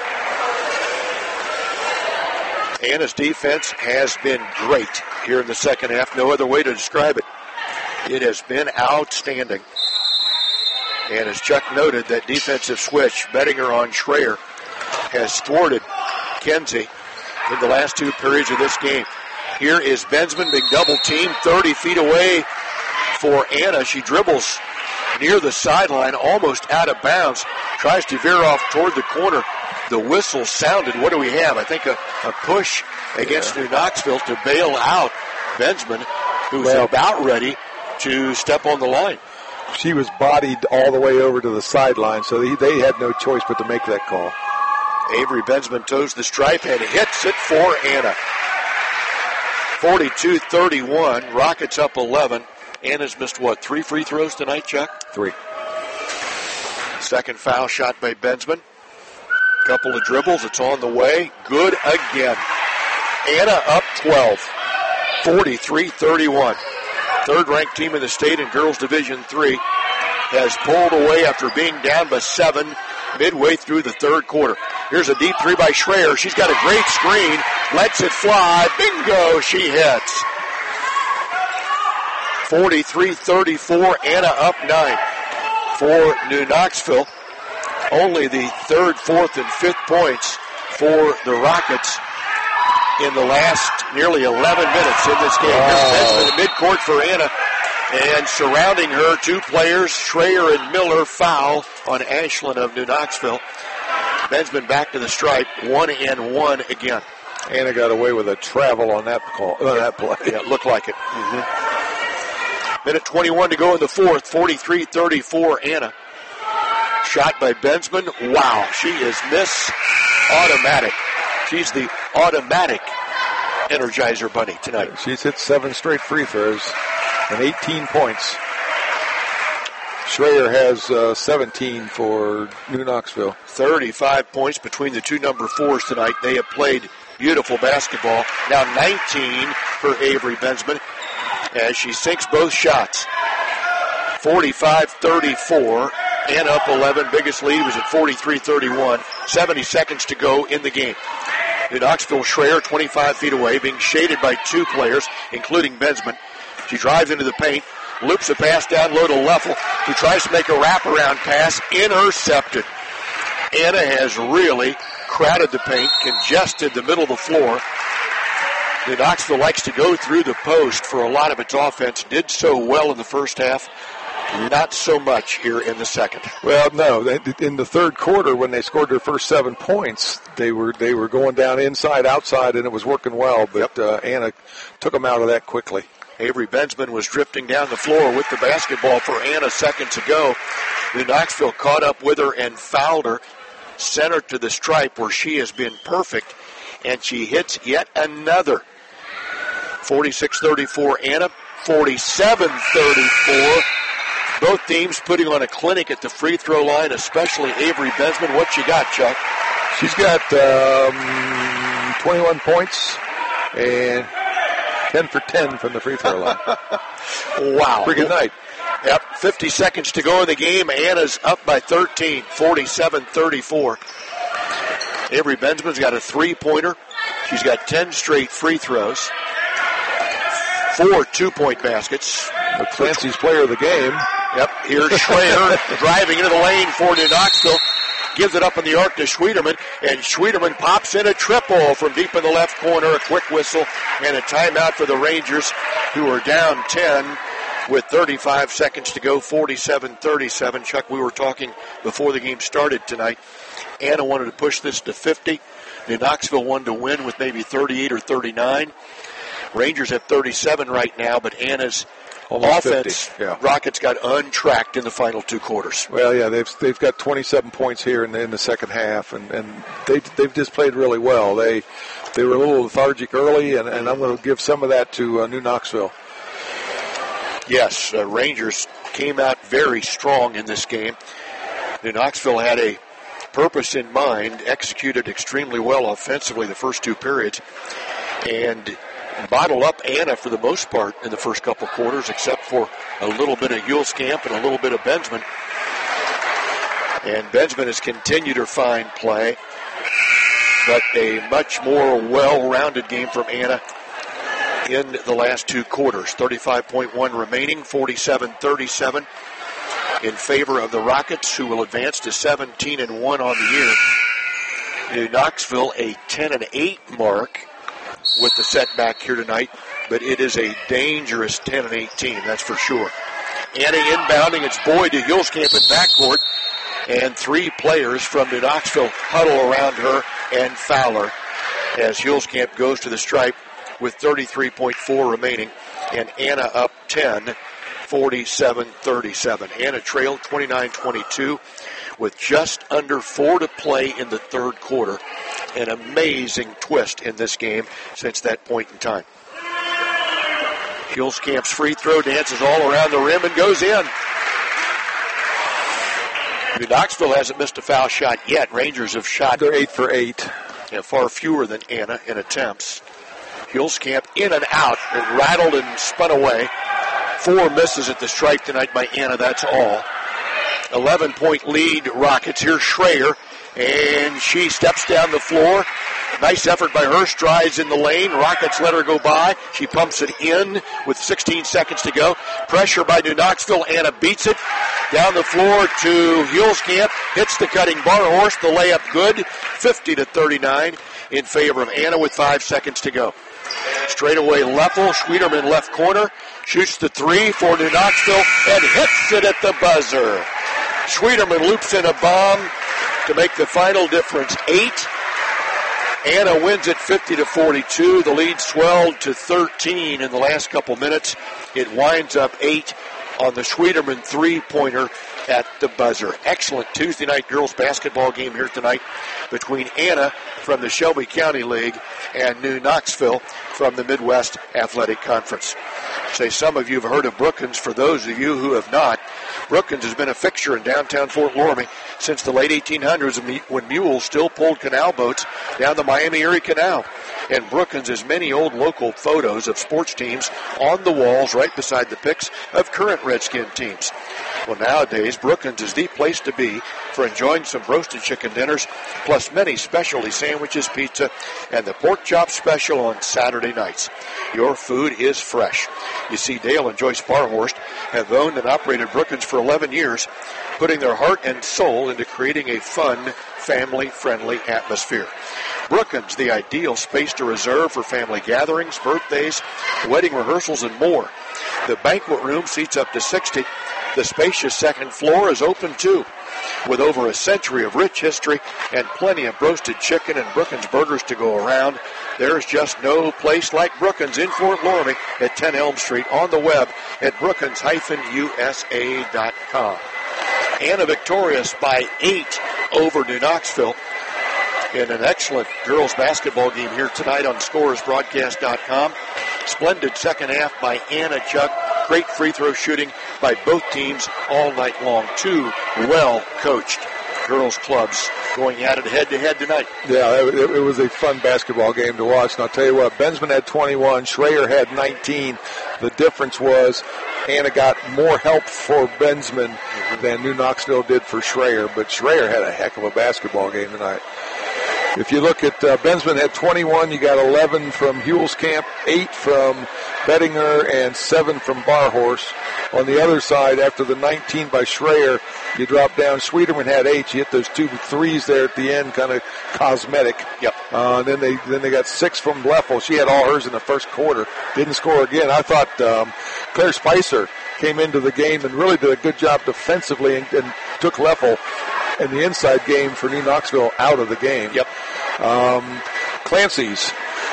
Anna's defense has been great here in the second half. No other way to describe it. It has been outstanding. And as Chuck noted, that defensive switch, Bettinger on Schreier, has thwarted Kenzie in the last two periods of this game. Here is Bensman being double-teamed, thirty feet away for Anna. She dribbles near the sideline, almost out of bounds, tries to veer off toward the corner. The whistle sounded. What do we have? I think a, a push against yeah. New Knoxville to bail out Bensman, who's well, about ready to step on the line. She was bodied all the way over to the sideline, so they, they had no choice but to make that call. Avery Bensman toes the stripe and hits it for Anna. forty-two thirty-one, Rockets up eleven. Anna's missed, what, three free throws tonight, Chuck? Three. Second foul shot by Bensman. Couple of dribbles, it's on the way. Good again. Anna up twelve, forty-three thirty-one. Third-ranked team in the state in Girls Division three has pulled away after being down by seven midway through the third quarter. Here's a deep three by Schreier. She's got a great screen. Lets it fly. Bingo, she hits. forty-three thirty-four, Anna up nine. For New Knoxville, only the third, fourth, and fifth points for the Rockets in the last nearly eleven minutes in this game. Wow. Here's Bensman at midcourt for Anna. And surrounding her, two players, Schreier and Miller, foul on Ashlyn of New Knoxville. Bensman back to the stripe, one and one again. Anna got away with a travel on that call, uh, that play. Yeah, it looked like it. Mm-hmm. Minute twenty-one to go in the fourth, forty-three thirty-four, Anna. Shot by Bensman. Wow, she is Miss Automatic. She's the automatic Energizer Bunny tonight. She's hit seven straight free throws and eighteen points. Schreier has uh, seventeen for New Knoxville. thirty-five points between the two number fours tonight. They have played beautiful basketball. Now nineteen for Avery Bensman as she sinks both shots. forty-five thirty-four. Anna up eleven. Biggest lead was at forty-three thirty-one. seventy seconds to go in the game. New Knoxville Schreier twenty-five feet away, being shaded by two players, including Bensman. She drives into the paint, loops a pass down low to Leffel, who tries to make a wraparound pass, intercepted. Anna has really crowded the paint, congested the middle of the floor. New Knoxville likes to go through the post for a lot of its offense. Did so well in the first half. Not so much here in the second. Well, no. In the third quarter, when they scored their first seven points, they were they were going down inside, outside, and it was working well. But yep. uh, Anna took them out of that quickly. Avery Bensman was drifting down the floor with the basketball for Anna seconds ago. New Knoxville caught up with her and fouled her, sent her to the stripe where she has been perfect, and she hits yet another. forty-six thirty-four Anna, forty-seven thirty-four. Both teams putting on a clinic at the free throw line, especially Avery Bensman. What you got, Chuck? She's got um, twenty-one points and ten for ten from the free throw line. Wow. Pretty good night. Yep, fifty seconds to go in the game. Anna's up by thirteen, forty-seven thirty-four. Avery Bensman's got a three-pointer. She's got ten straight free throws. Four two-point baskets. Clancy's player of the game. Yep, here's Schreier driving into the lane for New Knoxville. Gives it up in the arc to Schwieterman, and Schwieterman pops in a triple from deep in the left corner. A quick whistle and a timeout for the Rangers, who are down ten with thirty-five seconds to go, forty-seven thirty-seven. Chuck, we were talking before the game started tonight. Anna wanted to push this to fifty. New Knoxville wanted to win with maybe thirty-eight or thirty-nine. Rangers have thirty-seven right now, but Anna's Almost offense, fifty, yeah. Rockets got untracked in the final two quarters. Well, yeah, they've they've got twenty-seven points here in the, in the second half, and, and they they've just played really well. They they were a little lethargic early, and, and I'm going to give some of that to uh, New Knoxville. Yes, uh, Rangers came out very strong in this game. New Knoxville had a purpose in mind, executed extremely well offensively the first two periods, and bottled up Anna for the most part in the first couple quarters, except for a little bit of Hulskamp and a little bit of Bensman. And Bensman has continued her fine play, but a much more well-rounded game from Anna in the last two quarters. thirty-five point one remaining, forty-seven thirty-seven in favor of the Rockets, who will advance to seventeen and one on the year. New Knoxville a ten and eight mark with the setback here tonight, but it is a dangerous ten and eighteen, that's for sure. Anna inbounding, it's Boyd to Hulskamp in backcourt, and three players from New Knoxville huddle around her and foul her as Hulskamp goes to the stripe with thirty-three point four remaining, and Anna up ten, forty-seven thirty-seven. Anna trailed twenty-nine twenty-two with just under four to play in the third quarter. An amazing twist in this game since that point in time. Hulskamp's free throw dances all around the rim and goes in. New Knoxville hasn't missed a foul shot yet. Rangers have shot. They're eight for eight. Yeah, far fewer than Anna in attempts. Hulskamp in and out. It rattled and spun away. Four misses at the stripe tonight by Anna, that's all. eleven-point lead, Rockets. Here's Schreier, and she steps down the floor. Nice effort by her. Strides in the lane. Rockets let her go by. She pumps it in with sixteen seconds to go. Pressure by New Knoxville. Anna beats it. Down the floor to Hulskamp. Hits the cutting bar horse. The layup good. fifty to thirty-nine in favor of Anna with five seconds to go. Straightaway Leffel. Schwieterman left corner. Shoots the three for New Knoxville and hits it at the buzzer. Schwieterman loops in a bomb to make the final difference eight. Anna wins it fifty to forty-two. The lead swelled to thirteen in the last couple minutes. It winds up eight on the Schwieterman three-pointer at the buzzer. Excellent Tuesday night girls basketball game here tonight between Anna from the Shelby County League and New Knoxville from the Midwest Athletic Conference. Say some of you have heard of Brookins. For those of you who have not, Brookins has been a fixture in downtown Fort Loramie since the late eighteen hundreds when mules still pulled canal boats down the Miami-Erie Canal. And Brookins has many old local photos of sports teams on the walls right beside the pics of current Redskin teams. Well, nowadays, Brookins is the place to be for enjoying some roasted chicken dinners, plus many specialty sandwiches, pizza, and the pork chop special on Saturday nights. Your food is fresh. You see, Dale and Joyce Barhorst have owned and operated Brookins for eleven years, putting their heart and soul into creating a fun, family-friendly atmosphere. Brookins, the ideal space to reserve for family gatherings, birthdays, wedding rehearsals, and more. The banquet room seats up to sixty. The spacious second floor is open too. With over a century of rich history and plenty of roasted chicken and Brookins burgers to go around, there's just no place like Brookins in Fort Loramie at ten Elm Street, on the web at brookins dash u s a dot com. Anna victorious by eight over New Knoxville in an excellent girls basketball game here tonight on scores broadcast dot com. Splendid second half by Anna, Chuck. Great free throw shooting by both teams all night long. Two well-coached girls clubs going at it head-to-head tonight. Yeah, it, it was a fun basketball game to watch. And I'll tell you what, Bensman had twenty-one, Schreier had nineteen. The difference was Anna got more help for Bensman than New Knoxville did for Schreier, but Schreier had a heck of a basketball game tonight. If you look at uh, Bensman had twenty-one, you got eleven from Huelskamp, eight from Bettinger, and seven from Barhorst. On the other side, after the nineteen by Schreier, you drop down. Schwieterman had eight. You hit those two threes there at the end, kind of cosmetic. Yep. Uh, then they then they got six from Leffel. She had all hers in the first quarter. Didn't score again. I thought um, Claire Spicer came into the game and really did a good job defensively and, and took Leffel and the inside game for New Knoxville out of the game. Yep. Um, Clancy's.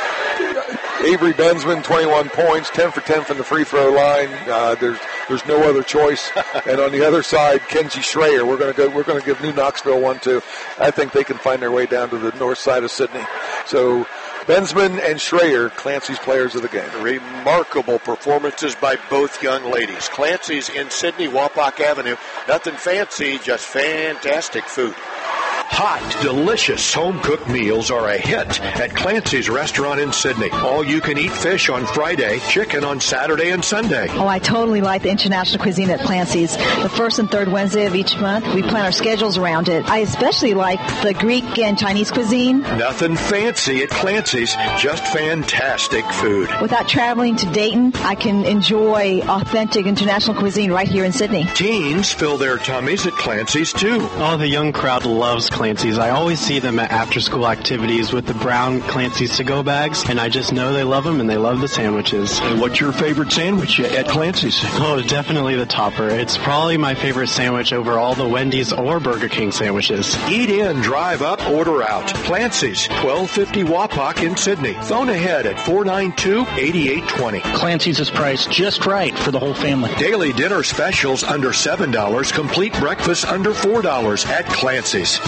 Avery Bensman, twenty-one points, ten for ten from the free throw line. Uh, there's there's no other choice. And on the other side, Kenzie Schreier. We're going to go. We're going to give New Knoxville one too. I think they can find their way down to the north side of Sydney. So Bensman and Schreier, Clancy's players of the game. Remarkable performances by both young ladies. Clancy's in Sydney, Wapak Avenue. Nothing fancy, just fantastic food. Hot, delicious home-cooked meals are a hit at Clancy's Restaurant in Sydney. All-you-can-eat fish on Friday, chicken on Saturday and Sunday. Oh, I totally like the international cuisine at Clancy's. The first and third Wednesday of each month, we plan our schedules around it. I especially like the Greek and Chinese cuisine. Nothing fancy at Clancy's, just fantastic food. Without traveling to Dayton, I can enjoy authentic international cuisine right here in Sydney. Teens fill their tummies at Clancy's, too. Oh, the young crowd loves Clancy's. I always see them at after-school activities with the brown Clancy's to-go bags, and I just know they love them and they love the sandwiches. And what's your favorite sandwich at Clancy's? Oh, definitely the topper. It's probably my favorite sandwich over all the Wendy's or Burger King sandwiches. Eat in, drive up, order out. Clancy's, twelve fifty Wapak in Sydney. Phone ahead at four nine two, eight eight two zero. Clancy's is priced just right for the whole family. Daily dinner specials under seven dollars, complete breakfast under four dollars at Clancy's.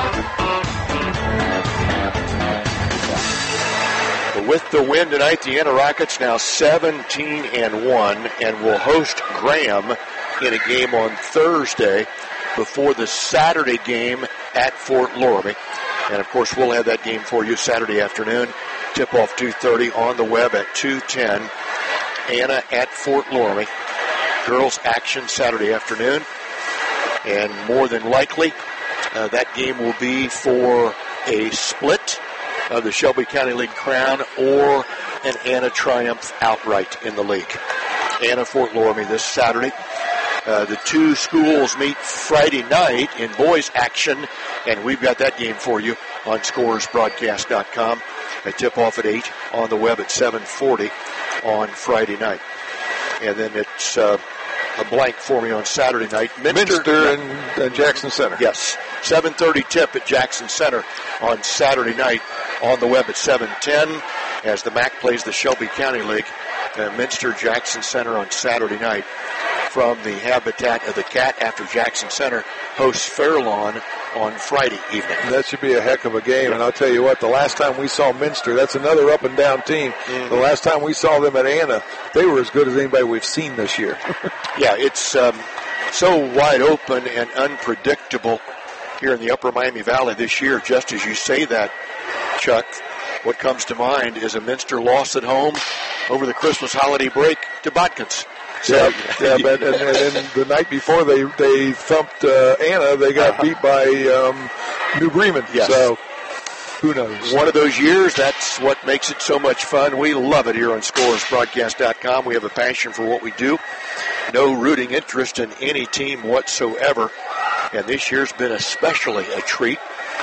With the win tonight, the Anna Rockets now seventeen and one and will host Graham in a game on Thursday before the Saturday game at Fort Loramie. And, of course, we'll have that game for you Saturday afternoon. Tip-off two thirty on the web at two ten. Anna at Fort Loramie. Girls action Saturday afternoon. And more than likely, uh, that game will be for a split of the Shelby County League crown or an Anna triumph outright in the league. Anna Fort Loramie this Saturday. Uh, the two schools meet Friday night in boys action, and we've got that game for you on scores broadcast dot com. A tip-off at eight, on the web at seven forty on Friday night. And then it's uh, a blank for me on Saturday night. Minster, Minster and uh, Jackson Center. Yes, seven thirty tip at Jackson Center on Saturday night, on the web at seven ten as the M A C plays the Shelby County League. Uh, Minster Jackson Center on Saturday night. from the Habitat of the Cat after Jackson Center hosts Fairlawn on Friday evening. That should be a heck of a game, and I'll tell you what, the last time we saw Minster, that's another up-and-down team. Mm-hmm. The last time we saw them at Anna, they were as good as anybody we've seen this year. Yeah, it's um, so wide open and unpredictable here in the Upper Miami Valley this year. Just as you say that, Chuck, what comes to mind is a Minster loss at home over the Christmas holiday break to Botkins. So, yeah, yeah, but and, and then the night before they they thumped uh, Anna, they got uh-huh. beat by um, New Bremen. Yes. So who knows? One of those years, that's what makes it so much fun. We love it here on Scores Broadcast dot com. We have a passion for what we do. No rooting interest in any team whatsoever. And this year's been especially a treat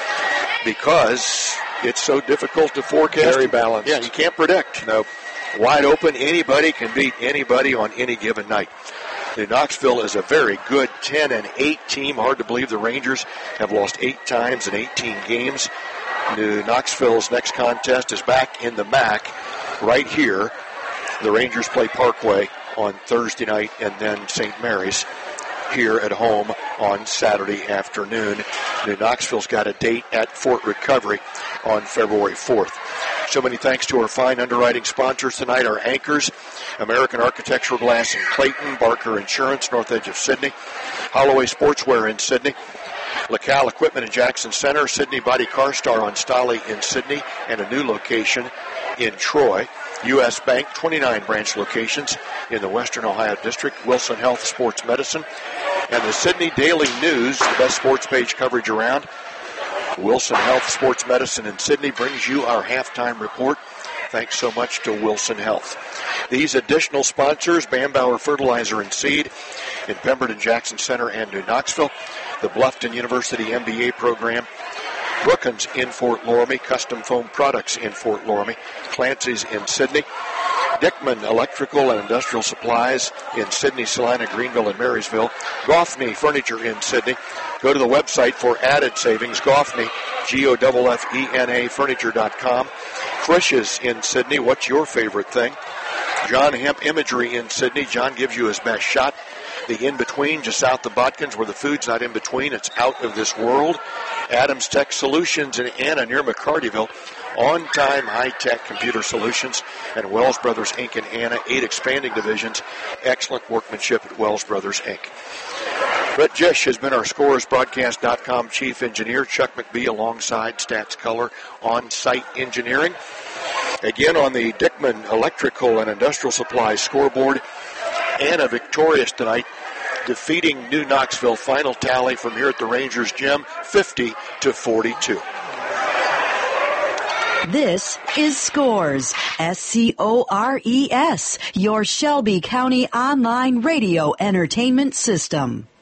because it's so difficult to forecast. Very balanced. Yeah, you can't predict. No. Wide open, anybody can beat anybody on any given night. New Knoxville is a very good ten and eight team. Hard to believe the Rangers have lost eight times in eighteen games. New Knoxville's next contest is back in the M A C right here. The Rangers play Parkway on Thursday night and then Saint Mary's here at home on Saturday afternoon. New Knoxville's got a date at Fort Recovery on February fourth. So many thanks to our fine underwriting sponsors tonight, our anchors, American Architectural Glass in Clayton, Barker Insurance, north edge of Sydney, Holloway Sportswear in Sydney, LaCal Equipment in Jackson Center, Sydney Body Car Star on Stolly in Sydney, and a new location in Troy. U S Bank, twenty-nine branch locations in the Western Ohio District, Wilson Health Sports Medicine, and the Sydney Daily News, the best sports page coverage around. Wilson Health Sports Medicine in Sydney brings you our halftime report. Thanks so much to Wilson Health. These additional sponsors, Bambauer Fertilizer and Seed in Pemberton, Jackson Center, and New Knoxville, the Bluffton University M B A program, Brookins in Fort Loramie, Custom Foam Products in Fort Loramie, Clancy's in Sydney, Dickman Electrical and Industrial Supplies in Sydney, Salina, Greenville, and Marysville, Goffney Furniture in Sydney. Go to the website for added savings, Goffney, G O F F E N A, furniture dot com. Frisch's in Sydney, what's your favorite thing? John Hemp Imagery in Sydney. John gives you his best shot. The in-between, just south of Botkins, where the food's not in between, it's out of this world. Adams Tech Solutions in Anna near McCartyville. On-time high-tech computer solutions. And Wells Brothers, Incorporated in Anna, eight expanding divisions. Excellent workmanship at Wells Brothers, Incorporated. Brett Jish has been our Scores Broadcast dot com chief engineer. Chuck McBee alongside Stats Color on-site engineering. Again, on the Dickman Electrical and Industrial Supplies scoreboard, Anna victorious tonight, defeating New Knoxville. Final tally from here at the Rangers Gym, fifty to forty-two. This is Scores, S C O R E S, your Shelby County online radio entertainment system.